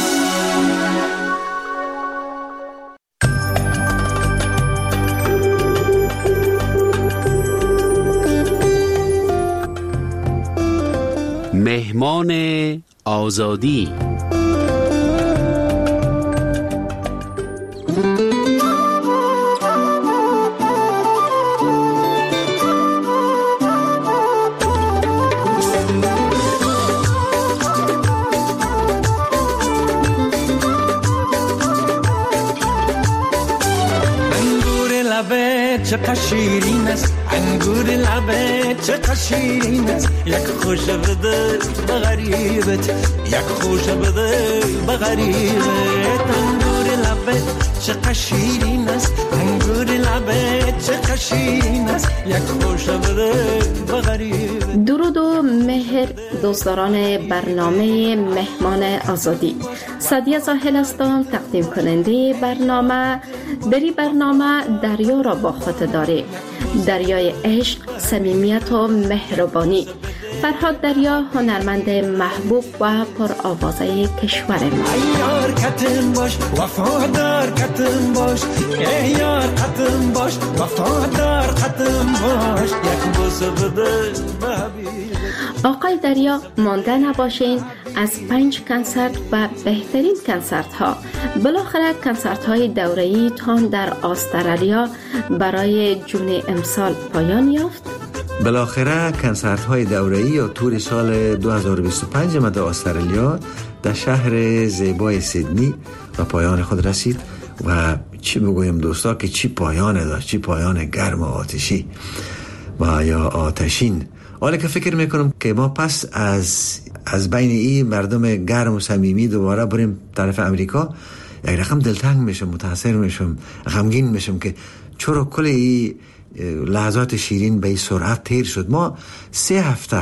مهمان آزادی. چه قشیرین است انگور لبه، چه قشیرین است یک خوش بده به غریبت، یک خوش بده به غریبت. انگور لبه چه قشیرین است انگور لبه، چه قشیرین است یک خوش بده به غریبت. درود و مهر دوستداران برنامه مهمان آزادی. سادیه زاهل هستم، تقدیم کننده برنامه. در این برنامه دریا را با خود داره، دریای عشق، صمیمیت و مهربانی. فرهاد دریا هنرمند محبوب و پرآوازه کشور ما. یار کتم باش وفادار کتم باش، یار کتم باش وفادار کتم باش، یک بوسه بده به حبیبت. آقای دریا مانده نباشین از 5 کنسرت و بهترین کنسرت ها. بالاخره کنسرت های دوره‌ای تان در استرالیا برای جون امسال پایان یافت. بالاخره کنسرت های دوره‌ای یا تور سال 2025 مد استرالیا در شهر زیبای سیدنی و پایان خود رسید و چی بگویم دوستا که چی پایان داشت، چی پایان گرم و آتشی و یا آتشین. حالا که فکر میکنم که ما پس از بین این مردم گرم و صمیمی دوباره بریم طرف امریکا، یک رقم دلتنگ میشم، متاثر میشم، غمگین میشم که چرا کل این لحظات شیرین به این سرعت تیر شد. ما 3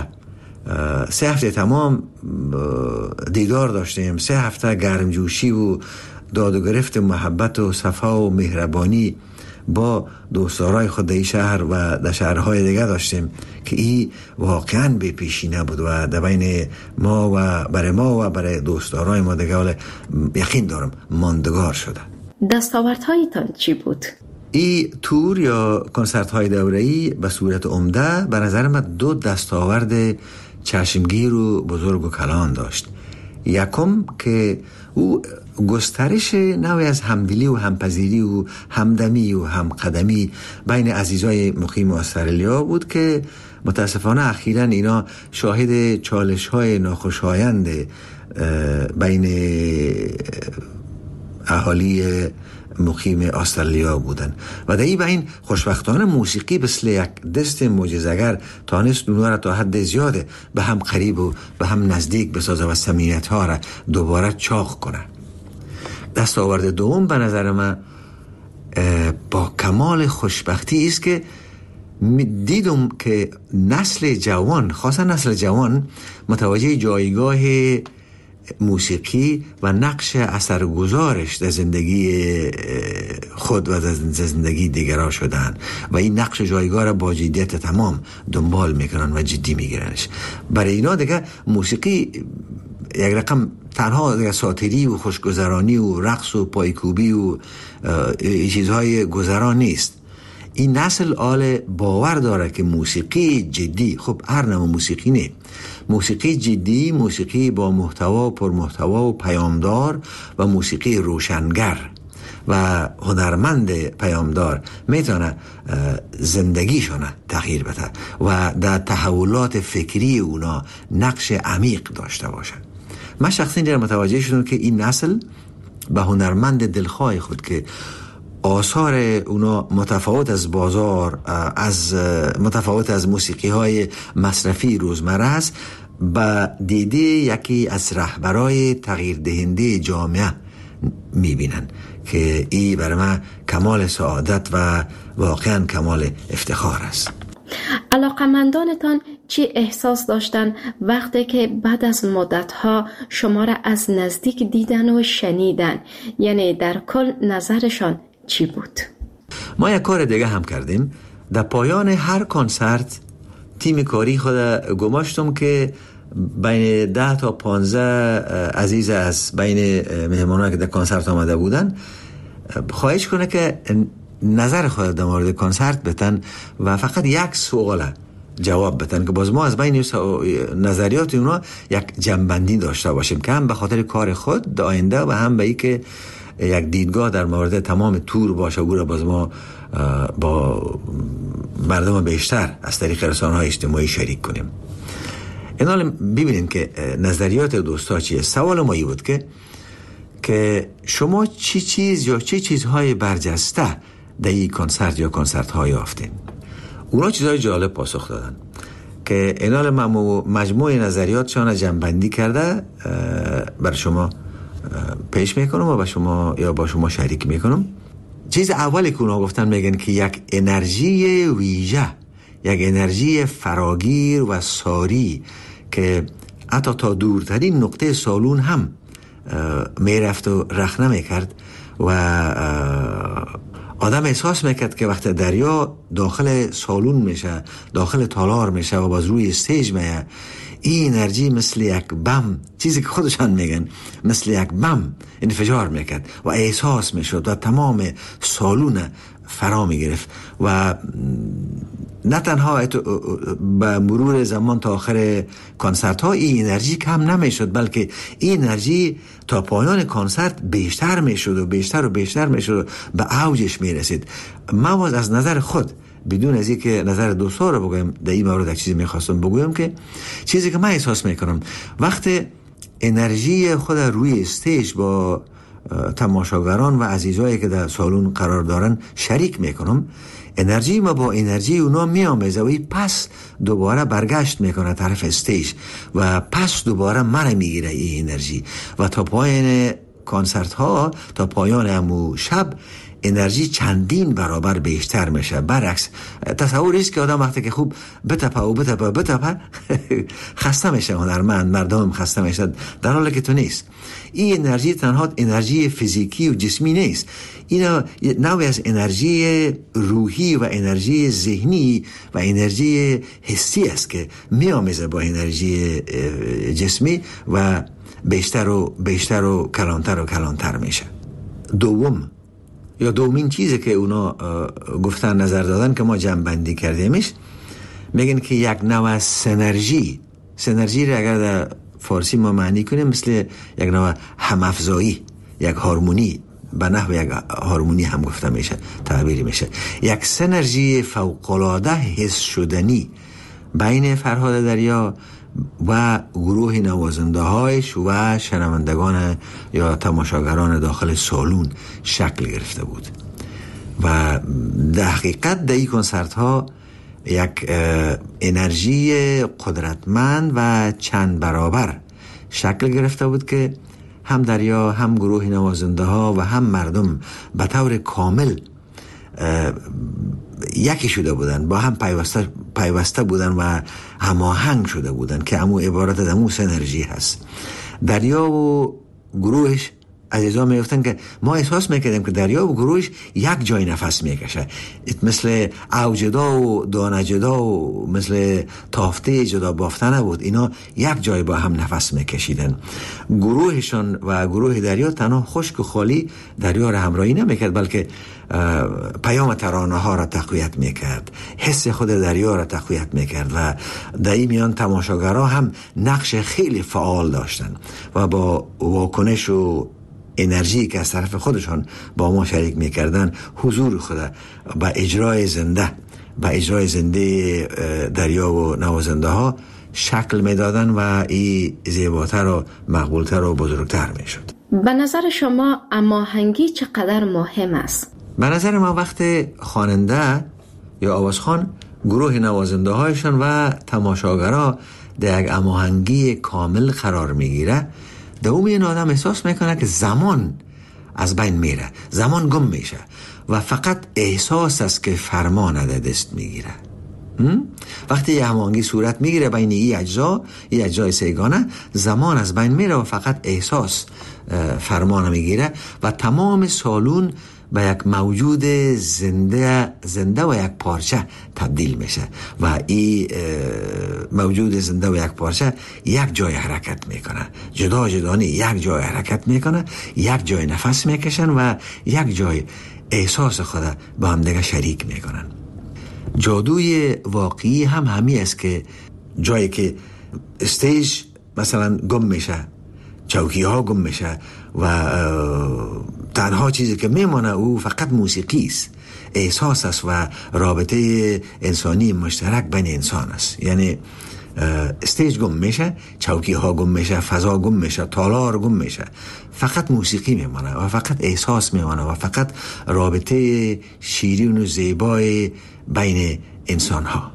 هفته تمام دیدار داشتیم، 3 هفته گرمجوشی و داد و گرفت محبت و صفا و مهربانی با دوستدارای خود در شهر و در شهرهای دیگه داشتیم که این واقعا بی پیشی نبود و در بین ما و برای دوستدارای ما دیگه یقین دارم ماندگار شده. دستاوردهایتان چی بود؟ این تور یا کنسرت های دوره‌ای به صورت عمده به نظر من 2 دستاورد چشمگیر و بزرگ و کلان داشت. یکم که او گسترش نوعی از همدلی و همپذیری و همدمی و همقدمی بین عزیزای مقیم استرالیا بود که متاسفانه اخیراً اینا شاهد چالش های ناخوشایند بین اهالی مقیم استرالیا بودن و در این بین خوشبختانه موسیقی مثل یک دست معجزه‌گر تانست اونها را تا حد زیاده به هم قریب و به هم نزدیک بسازه و صمیمیت ها را دوباره چاق کنه. دستاورد دوم به نظر من با کمال خوشبختی است که دیدم که نسل جوان، خاصا نسل جوان، متوجه جایگاه موسیقی و نقش اثرگذارش در زندگی خود و در زندگی دیگران شدن و این نقش جایگاه را با جدیت تمام دنبال میکنن و جدی میگیرنش. برای اینا دیگه موسیقی یک رقم تنها دیگه ساتری و خوشگذرانی و رقص و پایکوبی و چیزهای گذران نیست. این نسل آل باور داره که موسیقی جدی، خب هر نوع موسیقی نه، موسیقی جدی، موسیقی با محتوا و پرمحتوا و پیامدار و موسیقی روشنگر و هنرمند پیامدار میتونه زندگیشون تغییر بده و در تحولات فکری اونا نقش عمیق داشته باشه. من شخصا متوجه شدم که این نسل به هنرمند دلخواه خود که آثار اونا متفاوت از بازار، متفاوت از موسیقی های مصرفی روزمره است، به دیده یکی از رهبرای تغییر دهنده جامعه میبینن که این برای من کمال سعادت و واقعا کمال افتخار است. علاقمندانتان چی احساس داشتن وقتی که بعد از مدتها شما را از نزدیک دیدن و شنیدن؟ یعنی در کل نظرشان چی بود؟ ما یک کار دیگه هم کردیم. در پایان هر کنسرت تیم کاری خود گماشتم که بین 10 تا 15 عزیز از بین مهمانان که در کنسرت آمده بودن خواهش کنه که نظر خود در مورد کنسرت بتن و فقط یک سوال جواب بتن که باز ما از بین نظریات اونا یک جنبندی داشته باشیم که هم به خاطر کار خود در آینده و هم به ای که یک دیدگاه در مورد تمام تور باشه و باز ما با مردم بیشتر از طریق رسانه‌های اجتماعی شریک کنیم. اینا ببینید که نظریات دوستا چیه. سوال ما این بود که شما چی چیز یا چی چیزهای برجسته در این کنسرت یا کنسرت ها یافتین؟ اونا چیزهای جالب پاسخ دادن که اینا مجموعه نظریاتشان جمع‌بندی کرده برای شما پیش میکنم و با شما شریک میکنم. چیز اولی که اونا گفتن میگن که یک انرژی ویژه، یک انرژی فراگیر و ساری که حتی تا دورترین نقطه سالون هم میرفت و رخ نمیکرد و آدم احساس میکرد که وقتی دریا داخل سالون میشه، داخل تالار میشه و باز روی استیج میه، این انرژی مثل یک بم، چیزی که خودشان میگن مثل یک بم انفجار میکرد و احساس میشد و تمام سالون فرا میگرفت و نه تنها به مرور زمان تا آخر کنسرت ها این انرژی کم نمیشد، بلکه این انرژی تا پایان کنسرت بیشتر میشد و بیشتر و بیشتر میشد و به اوجش میرسید. من از نظر خود بدون از اینکه نظر دوستا رو بگویم در این مورد یک چیزی میخواستم بگویم که چیزی که من احساس میکنم وقتی انرژی خود روی استیج با تماشاگران و عزیزایی که در سالون قرار دارن شریک میکنم، انرژی ما با انرژی اونا میامیزه و پس دوباره برگشت میکنه طرف استیج و پس دوباره مرا میگیره این انرژی و تا پایان کنسرت ها، تا پایان همو شب انرژی چندین برابر بیشتر میشه. برعکس تصور است که آدم وقتی که خوب بتپه خسته میشه، هنرمند مردم خسته میشه، در حالی که تو نیست. این انرژی تنها انرژی فیزیکی و جسمی نیست، این نوعی از انرژی روحی و انرژی ذهنی و انرژی حسی است که میامیزه با انرژی جسمی و بیشتر و بیشتر و کلانتر میشه. دومین چیزی که اونا گفتن نظر دادن که ما جمع بندی کردیمش، میگن که یک نوع از سنرژی را اگر در فارسی ما معنی کنیم مثل یک نوع همافزایی، یک هارمونی، به نحو یک هارمونی هم گفته میشه، تعبیری میشه، یک سنرژی فوق‌العاده حس شدنی بین فرهاد دریا و گروه نوازنده هایش و شنوندگان یا تماشاگران داخل سالون شکل گرفته بود و در حقیقت در این کنسرت ها یک انرژی قدرتمند و چند برابر شکل گرفته بود که هم دریا، هم گروه نوازنده ها و هم مردم به طور کامل یکی شده بودن، با هم پیوسته بودن و هماهنگ شده بودن که همون عبارت از همون سنرژی هست. دریا و گروهش عزیزان میگفتن که ما احساس میکردیم که دریا و گروهش یک جای نفس میکشه، مثل او جدا و دانه جدا و مثل تافته جدا بافته نبود، اینا یک جای با هم نفس میکشیدن. گروهشان و گروه دریا تنها خشک و خالی دریا را همراهی نمیکرد، بلکه پیام ترانه ها را تقویت میکرد، حس خود دریا را تقویت میکرد و در این میان تماشاگرها هم نقش خیلی فعال داشتن و با واکنش و انرژی که از طرف خودشان با ما شریک میکردن حضور خود با اجرای زنده دریا و نوازنده ها شکل میدادن و این زیباتر و مقبولتر و بزرگتر میشد. به نظر شما هماهنگی چقدر مهم است؟ به نظر ما وقت خواننده یا آوازخوان گروه نوازنده هایشان و تماشاگرها در یک هماهنگی کامل قرار میگیره، دوم این آدم احساس میکنه که زمان از بین میره، زمان گم میشه و فقط احساس است که فرمان در دست میگیره. وقتی یه هماهنگی صورت میگیره بین این اجزای سیگانه، زمان از بین میره و فقط احساس فرمان میگیره و تمام سالون به یک موجود زنده و یک پارچه تبدیل میشه و این موجود زنده و یک پارچه یک جای حرکت میکنه، جدا یک جای حرکت میکنه، یک جای نفس میکشن و یک جای احساس خود با هم دیگه شریک میکنن. جادوی واقعی هم همی است که جایی که استیج مثلا گم میشه، چوکی ها گم میشه و تنها چیزی که میمانه او فقط موسیقی است، احساس است و رابطه انسانی مشترک بین انسان است. یعنی استیج گم میشه، چوکی ها گم میشه، فضا گم میشه، تالار گم میشه، فقط موسیقی میمانه و فقط احساس میمانه و فقط رابطه شیرین و زیبای بین انسان ها.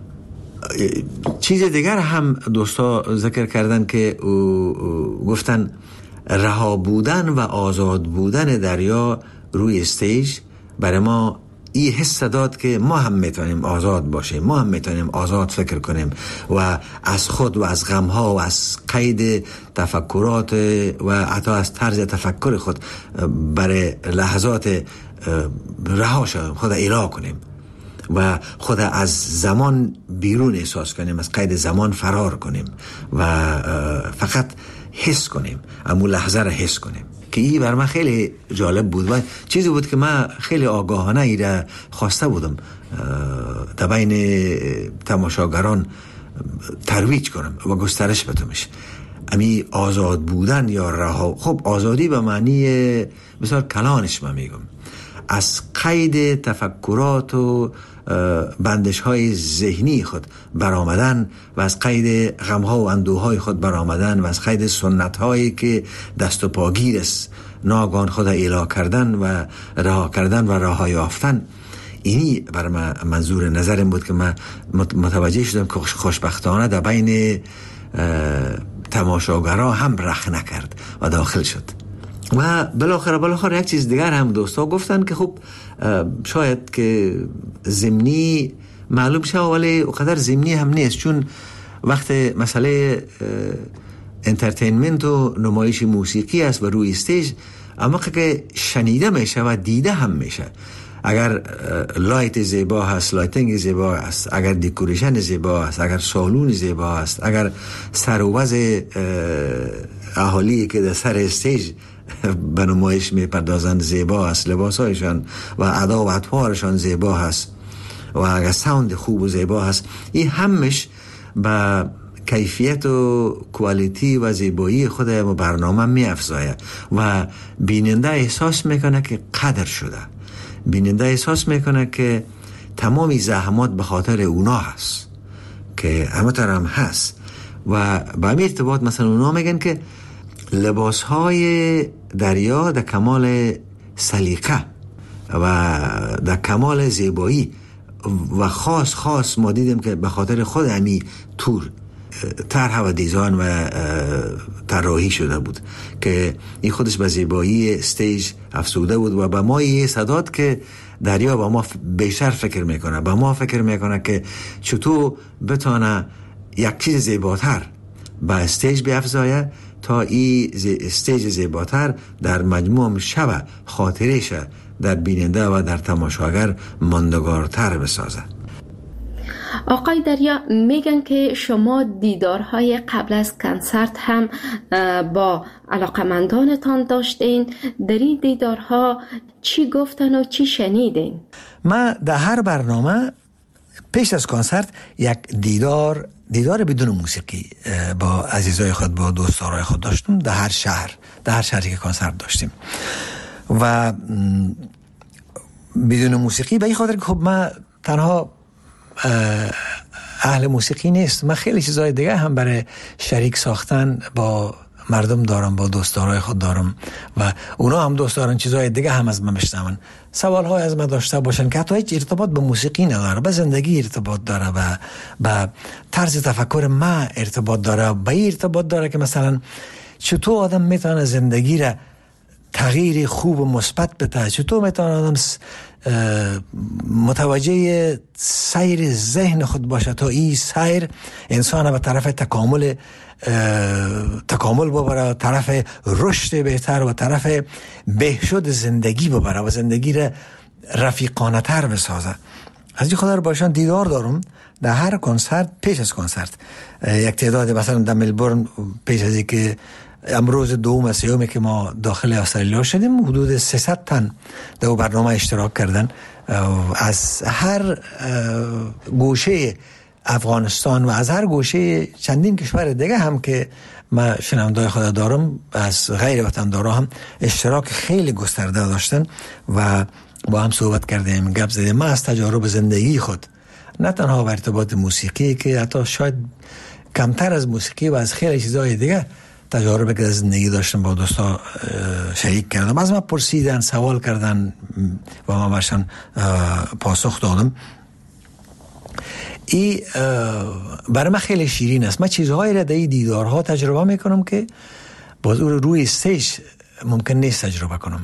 چیز دیگر هم دوستا ذکر کردن که گفتن رها بودن و آزاد بودن دریا روی استیج برای ما این حس داد که ما هم میتونیم آزاد باشیم، ما هم میتونیم آزاد فکر کنیم و از خود و از غمها و از قید تفکرات و حتی از طرز تفکر خود برای لحظات رها شویم، خود اله کنیم و خود از زمان بیرون احساس کنیم، از قید زمان فرار کنیم و فقط حس کنیم، اما لحظه را حس کنیم. که این بر من خیلی جالب بود و چیزی بود که من خیلی آگاهانه ای را خواسته بودم در بین تماشاگران ترویج کنم و گسترش بدمش. امی آزاد بودن یا رها، خب آزادی به معنی بسیار کلانش من میگم، از قید تفکرات و بندش های ذهنی خود برآمدن و از قید غمها و اندوهای خود برآمدن و از قید سنت هایی که دست و پاگیر است ناگان خود اله کردن و رها کردن و رها یافتن. اینی بر من منظور نظرم بود که من متوجه شدم که خوشبختانه در بین تماشاگرها هم رخ نکرد و داخل شد. و بالاخره یک چیز دیگر هم دوستا گفتن که خب شاید که ضمنی معلوم شه ولی اونقدر ضمنی هم نیست، چون وقت مسئله انترتینمنت و نمایش موسیقی است و روی استیج، اما که شنیده میشه و دیده هم میشه. اگر لایت زیبا هست، لایتنگ زیبا هست، اگر دکوریشن زیبا هست، اگر سالون زیبا هست، اگر سر و وضع اهالی که در سر استیج به نمایش میپردازند زیبا است، لباسایشان و ادا و اطوارشان زیبا هست و اگر ساوند خوب و زیبا هست، این همش به کیفیت و کوالیتی و زیبایی خود برنامه میافزاید و بیننده احساس میکنه که قدر شده، بیننده احساس میکنه که تمامی زحمات به خاطر اونا هست که همه طور هم هست. و به همین ارتباط مثلا اونا میگن که لباس های دریا در کمال سلیقه و در کمال زیبایی و خاص ما دیدیم که به خاطر خود همی تور طرح و دیزاین و طراحی شده بود که این خودش به زیبایی استیج افزوده بود و به ما یه صداد که دریا با ما بیشتر فکر میکنه، با ما فکر میکنه که چطور بتونه یک چیز زیباتر به استیج بیافزایه تا این استیج زیباتر در مجموع شب خاطرش در بیننده و در تماشاگر ماندگارتر بسازه. آقای دریا میگن که شما دیدارهای قبل از کنسرت هم با علاقمندانتان داشتین. در این دیدارها چی گفتن و چی شنیدین؟ من در هر برنامه پیش از کنسرت یک دیدار دیدار بدون موسیقی با عزیزای خود، با دوستارای خود داشتم در هر شهری که کنسرت داشتیم و بدون موسیقی به این خاطر که خب من تنها اهل موسیقی نیست، من خیلی چیزای دیگه هم برای شریک ساختن با مردم دارم، با دوستارای خود دارم و اونا هم دوست دارن چیزای دیگه هم از من بشنون، سوالهای از من داشته باشن که حتی هیچ ارتباط به موسیقی نداره، به زندگی ارتباط داره و به طرز تفکر من ارتباط داره، به این ارتباط داره که مثلا چطور آدم میتونه زندگی را تغییر خوب و مثبت بده، چطور میتونه آدم متوجه سیر ذهن خود باشه تا این سیر انسان به طرف تکامل ببره، طرف رشد بهتر و طرف بهشد زندگی ببره و زندگی را رفیقانه تر بسازه. از این خاطر باشن دیدار دارم در هر کنسرت، پیش از کنسرت یک تعداد مثلا در ملبورن پیش از اینکه امروز دوم سیومی که ما داخل استرالیا شدیم حدود 300 تن در برنامه اشتراک کردن از هر گوشه افغانستان و از هر گوشه چندین کشور دیگه هم که من شنوندای خود دارم، از غیر وطن دارا هم اشتراک خیلی گسترده داشتن و با هم صحبت کردیم، گپ زدیم. من از تجارب زندگی خود نه تنها به ارتباط موسیقی که حتی شاید کمتر از موسیقی و از خیلی چیزهای دیگه تجارب که زندگی داشتم با دوستا شریک کردم، از من پرسیدن، سوال کردن و من برشان پاسخ دادم. این برای من خیلی شیرین است. من چیزهایی را در این دیدارها تجربه میکنم که باز روی استیج ممکن نیست تجربه کنم.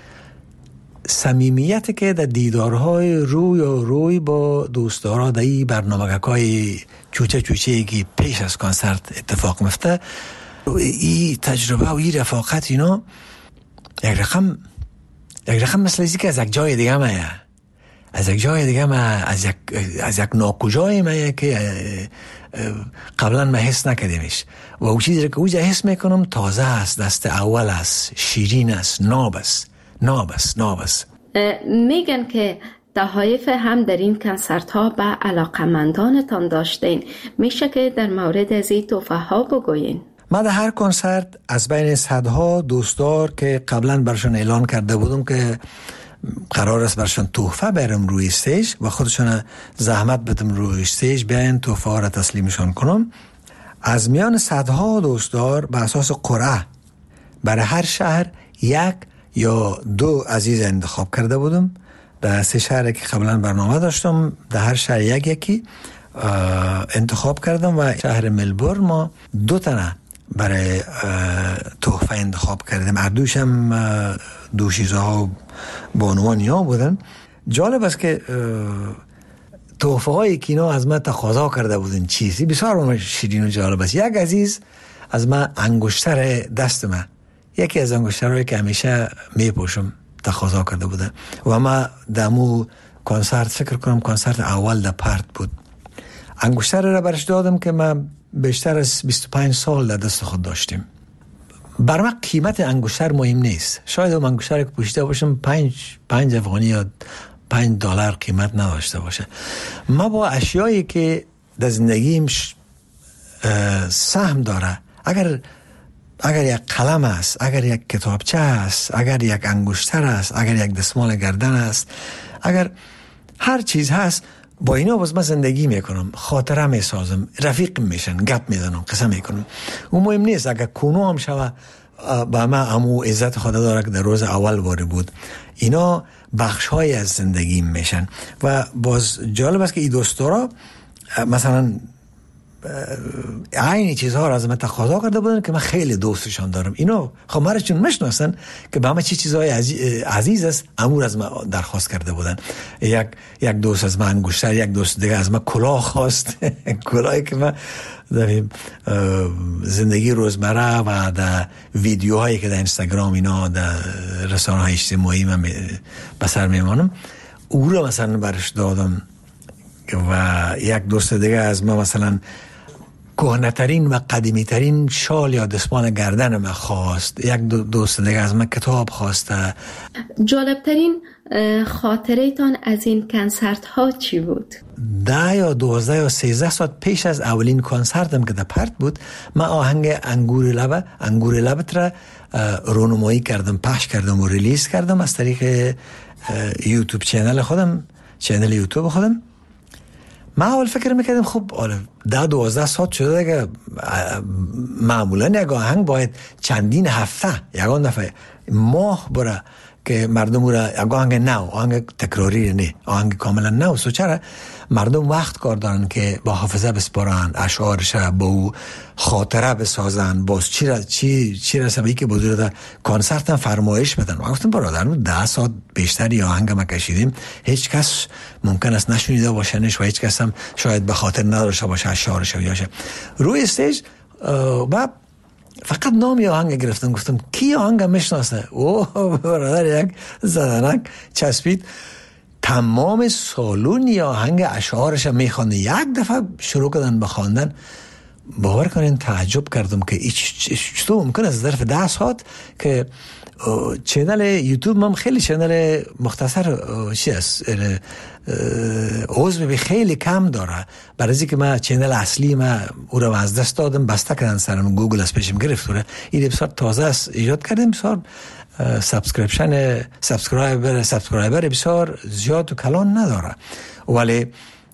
صمیمیت که در دیدارهای روی با دوستارا در این برنامه‌های چوچه که پیش از کنسرت اتفاق میفته، این تجربه و این رفاقت اینا یک رقم مثل اینکه که از یک جای دیگه مایه، از یک جای دیگه ما از یک ناکجای مایه که قبلا ما حس نکردیمش و او چیزی که اوجا حس میکنم تازه است، دست اول است، شیرین است، ناب است. میگن که تحایف هم در این کنسرت ها به علاقمندانتان داشتین، میشه که در مورد از این تحفه ها بگوین؟ من در هر کنسرت از بین صدها دوستدار که قبلا برشان اعلان کرده بودم که قرار است برشان تحفه برم روی استیج و خودشان زحمت بدم روی استیج بیاین تحفه ها را تسلیمشان کنم، از میان صدها دوستدار به اساس قرعه برای هر شهر یک یا دو عزیز انتخاب کرده بودم. در 3 شهر که قبلا برنامه داشتم در هر شهر یکی انتخاب کردم و شهر ملبورن ما 2 تنه برای تحفه انتخاب کردیم. اردوش هم دوشیزها بانوانی ها بودن. جالب است که تحفه هایی که اینا از من تقاضا کرده بودن چیزی بسیار شیرین و جالب است. یک عزیز از من انگشتر دست من، یکی از انگشترهایی که همیشه میپوشم، تقاضا کرده بودن و من دمو کنسرت فکر کنم کنسرت اول در پرت بود، انگشتر را برش دادم که من بیشتر از 25 سال در دست خود داشتیم. بر من قیمت انگشتر مهم نیست، شاید اون انگشتر که پوشیده باشم 5 افغانی یا $5 قیمت نداشته باشه. ما با اشیایی که در زندگیم سهم داره، اگر یک قلم است، اگر یک کتابچه است، اگر یک انگشتر است، اگر یک دستمال گردن است، اگر هر چیز هست، با اینا باز من زندگی میکنم، خاطره میسازم، رفیق میشن، گپ میزنم، قصه میکنم. اون مهم نیست اگر کنو هم شوه با من امو عزت خدا داره که در روز اول باری بود. اینا بخش های از زندگی میشن و باز جالب است که این دوستارا مثلا عین چیزها را از من تقاضا کرده بودن که من خیلی دوستشان دارم. اینا خب مرا چون میشناسن که به همه چیزهای عزیز است، امور از من درخواست کرده بودن. یک دوست از من انگشتر، یک دوست دیگه از من کلاه خواست کلاهی که من در زندگی روزمره و در ویدیوهایی که در اینستاگرام اینا در رسانه‌های اجتماعی من به سر میمانم او را مثلا برش دادم و یک دوست دیگه از من مثلا کهنه‌ترین و قدیمی‌ترین شال یا دستمال گردن من خواست. یک دوست دیگه از من کتاب خواسته. جالبترین خاطره تان از این کنسرت ها چی بود؟ 10 یا 12 یا 13 ساعت پیش از اولین کنسرتم که در پرت بود، من آهنگ انگور لبت را رونمایی کردم، پخش کردم و ریلیز کردم از طریق یوتیوب چینل یوتیوب خودم. من اول فکر میکردم خب 10-12 ساعت شده دیگه، معمولا یک آهنگ باید چندین هفته یگان دفعه ماه بره که مردم را یک آهنگ نو، آهنگ تکراری نه، آهنگ کاملا نو. سو چرا مردم وقت کار دارن که با حافظه بسپارن، اشعارش با او خاطره بسازن، باز چی رسمی که بزرگ در کنسرت هم فرمایش بدن. من گفتم برادرم 10 ساعت بیشتری آهنگ ما کشیدیم، هیچ کس ممکن است نشنیده باشنش و هیچ کس هم شاید به خاطر نداشته باشه اشعارش یاشه. روی استیج و فقط نامی آهنگ گرفتم، گفتم کی آهنگ میشناسه؟ اوه برادر یک زدنک چسبید، تمام سالون آهنگ اشعارش میخوانده. یک دفعه شروع کردن به خواندن. باور کنین تعجب کردم که چطور ممکن است ظرف 10 ساعت که چینل یوتیوب هم خیلی چینل مختصر چی است، عضو به خیلی کم داره. برای از اینکه من چینل اصلی من او رو از دست دادم، بسته کردن سرم، گوگل از پیشم گرفت. این بسیار تازه است، ایجاد کردیم. بسیار سابسکرایبر بسیار زیاد و کلان نداره، ولی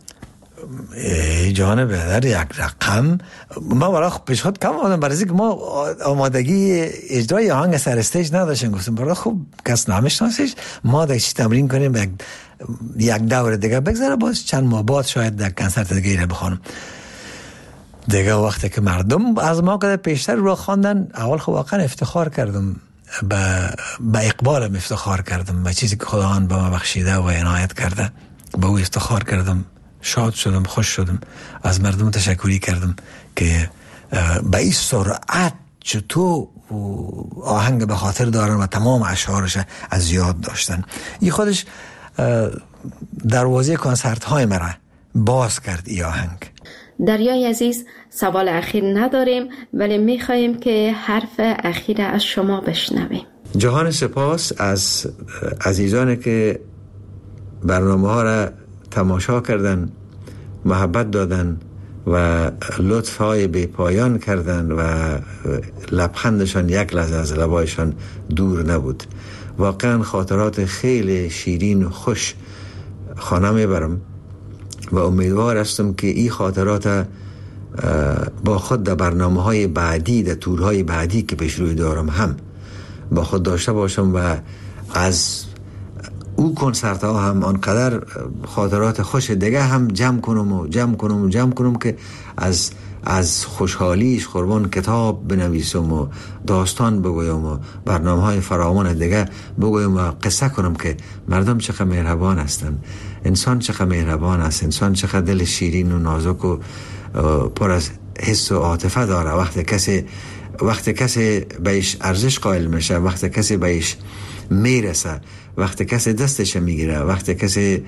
جان بهدر یک رقم ما برای پیشخود کم آمدم، برای اینکه ما آمادگی اجرای آهنگ سر استیج نداشتیم. گفتم برای خوب کس نمیشناسیش، ما دیگه چی تمرین کنیم، یک دور دیگه بگذره، باز چند ماه بعد شاید در کنسرت دیگه بخوانم. دیگه وقتی که مردم از ما که پیشتر رو خواندن، اول خب واقعا افتخار کردم، به اقبالم افتخار کردم، به چیزی که خداوند به ما بخشیده و عنایت کرده، به او افتخار کردم، شاد شدم، خوش شدم، از مردم تشکری کردم که به این سرعت چطور آهنگ به خاطر دارن و تمام اشعارش از یاد داشتن. این خودش دروازه کنسرت های مرا باز کرد این آهنگ. دریای عزیز، سوال اخیر نداریم ولی میخواییم که حرف اخیر از شما بشنویم. جهان سپاس از عزیزانی که برنامه ها را تماشا کردن، محبت دادن و لطف های بی پایان کردن و لبخندشان یک لحظه از لبایشان دور نبود. واقعا خاطرات خیلی شیرین و خوش خانه میبرم و امیدوار هستم که این خاطرات با خود در برنامه های بعدی، در تورهای بعدی که پیش روی دارم هم با خود داشته باشم و از او کنسرت ها هم آنقدر خاطرات خوش دیگه هم جمع کنم که از خوشحالیش قربان کتاب بنویسم و داستان بگویم و برنامه های فراوان دیگه بگویم و قصه کنم که مردم چقدر مهربان هستن، انسان چقدر مهربان است، انسان چقدر دل شیرین و نازک و پر از حس و عاطفه داره. وقتی کسی بهش ارزش قائل میشه، وقتی کسی بهش میرسه، وقتی کسی دستش میگیره، وقتی کسی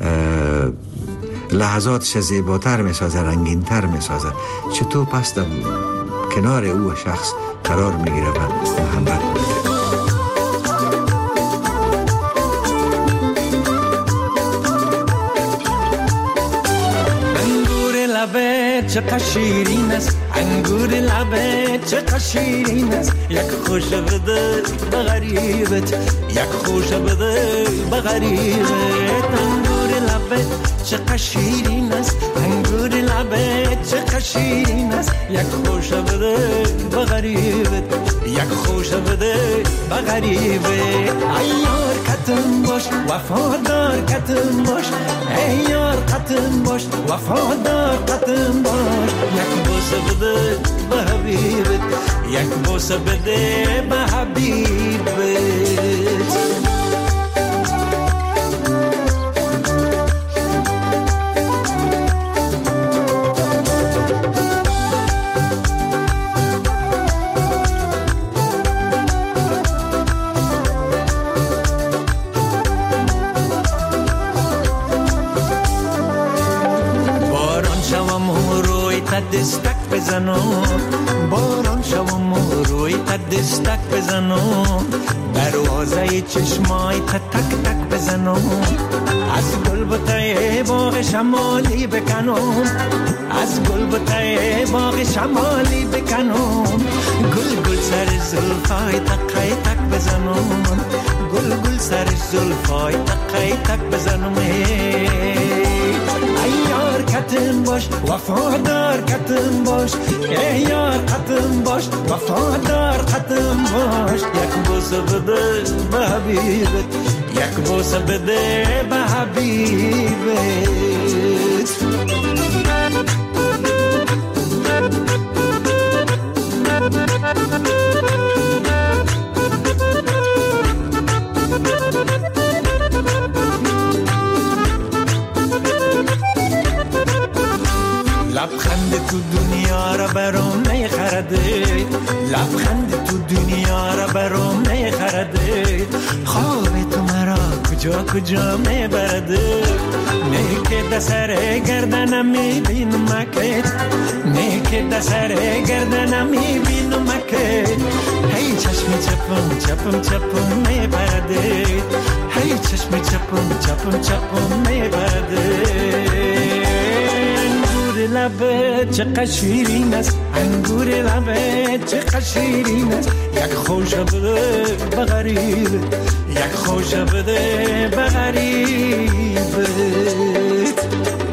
لحظاتش زیباتر میسازه، رنگینتر میسازه، چطور پس در کنار او شخص قرار میگیره و محبت میگیره. چقدر شیرین است انگور لبت، چقدر شیرین است یک خوش بده به غریبت، یک خوش بده به غریبت. انگور لبت چقدر شیرین است انگور لبت، چقدر شیرین است یک خوش بده به غریبت، یک خوش بده به غریبت. ایار کتم باش وفادار کتم باش، ایار کتم باش وفادار کتم باش. یک بوسه بده به حبیبت، یک بوسه بده به حبیبت. دستک بزنم، باران شوم و روی دستک بزنم، دروازه چشمای تک تک بزنم، از گلبته باغ شمالی بکنم، از گلبته باغ شمالی بکنم، گل گل سر زلفای تک تک بزنم، گل گل سر زلفای تک تک بزنم. ای یار کتم باش وفادار کتم باش، ای یار کتم باش وفادار کتم باش، یک بوسه بده به حبیبت، یک بوسه بده به حبیبت. لبخند تو دنیا را برام نخرده، لبخند تو دنیا را برام نخرده، خواب تو مرا کجا کجا میبرده، نه که دسر گردنم میبینم مکت، نه که دسر گردنم میبینم مکت، هی چشم چپم چپم چپم میبرده، هی چشم چپم چپم چپم میبرده. لبت چقدر شیرین است، انگور لبت چقدر شیرین است، یک خوش بده به غریب، یک خوش بده به غریبت.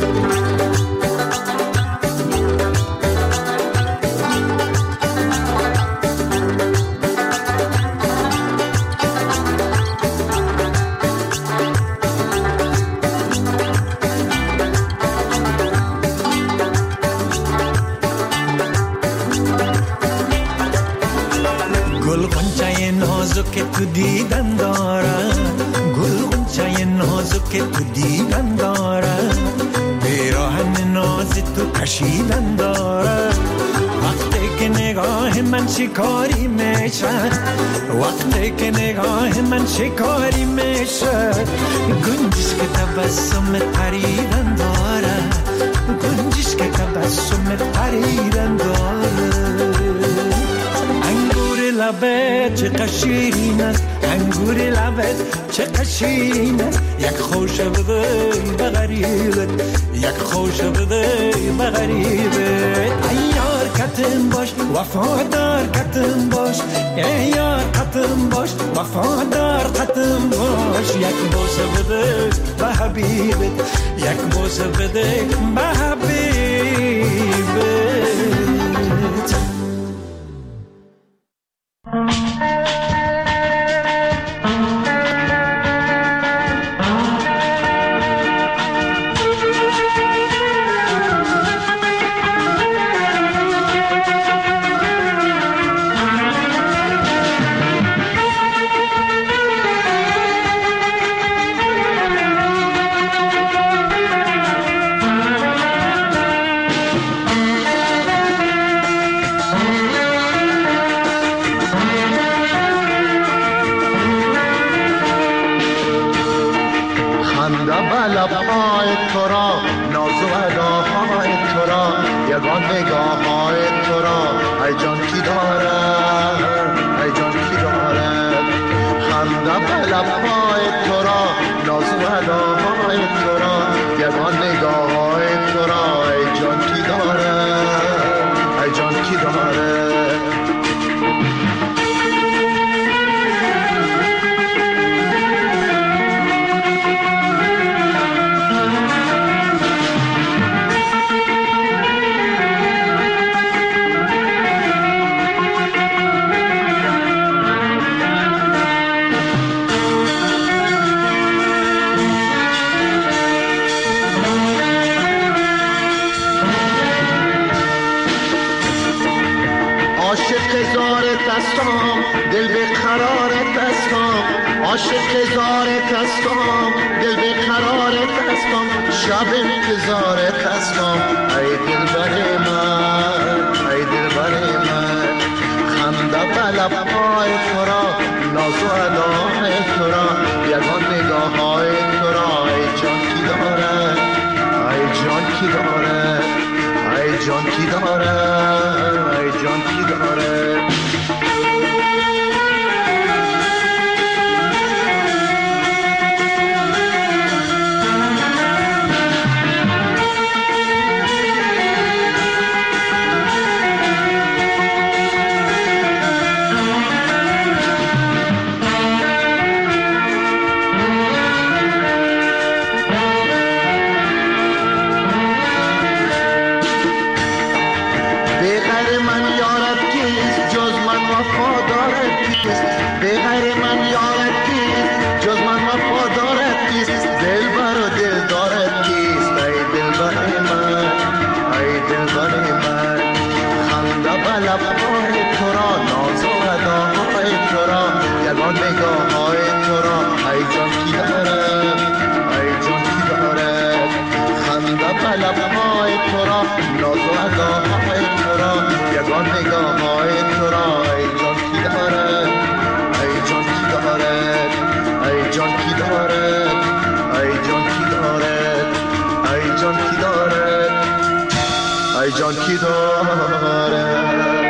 که تو دیدن داره، گل غنچه نازک که تو دیدن داره، بیراهن ناز تو کشیدن داره، وقتی که نگاه من شکاری میشه، وقتی که نگاه من شکاری میشه، گنجش که تبسم پریدن داره، گنجش که تبسم پریدن داره. لبت چقدر شیرین است، انگور لبت چقدر شیرین است، یک خوش بده به غریبت، یک خوش بده به غریبت. ای یار کتم باش وفادار کتم باش، ای یار کتم باش وفادار کتم باش، یک بوسه بده به حبیبت، یک بوسه بده به حبیبت. جان کی دارد، ای جان کی دارد، ای جان کی دارد، ای جان کی دارد.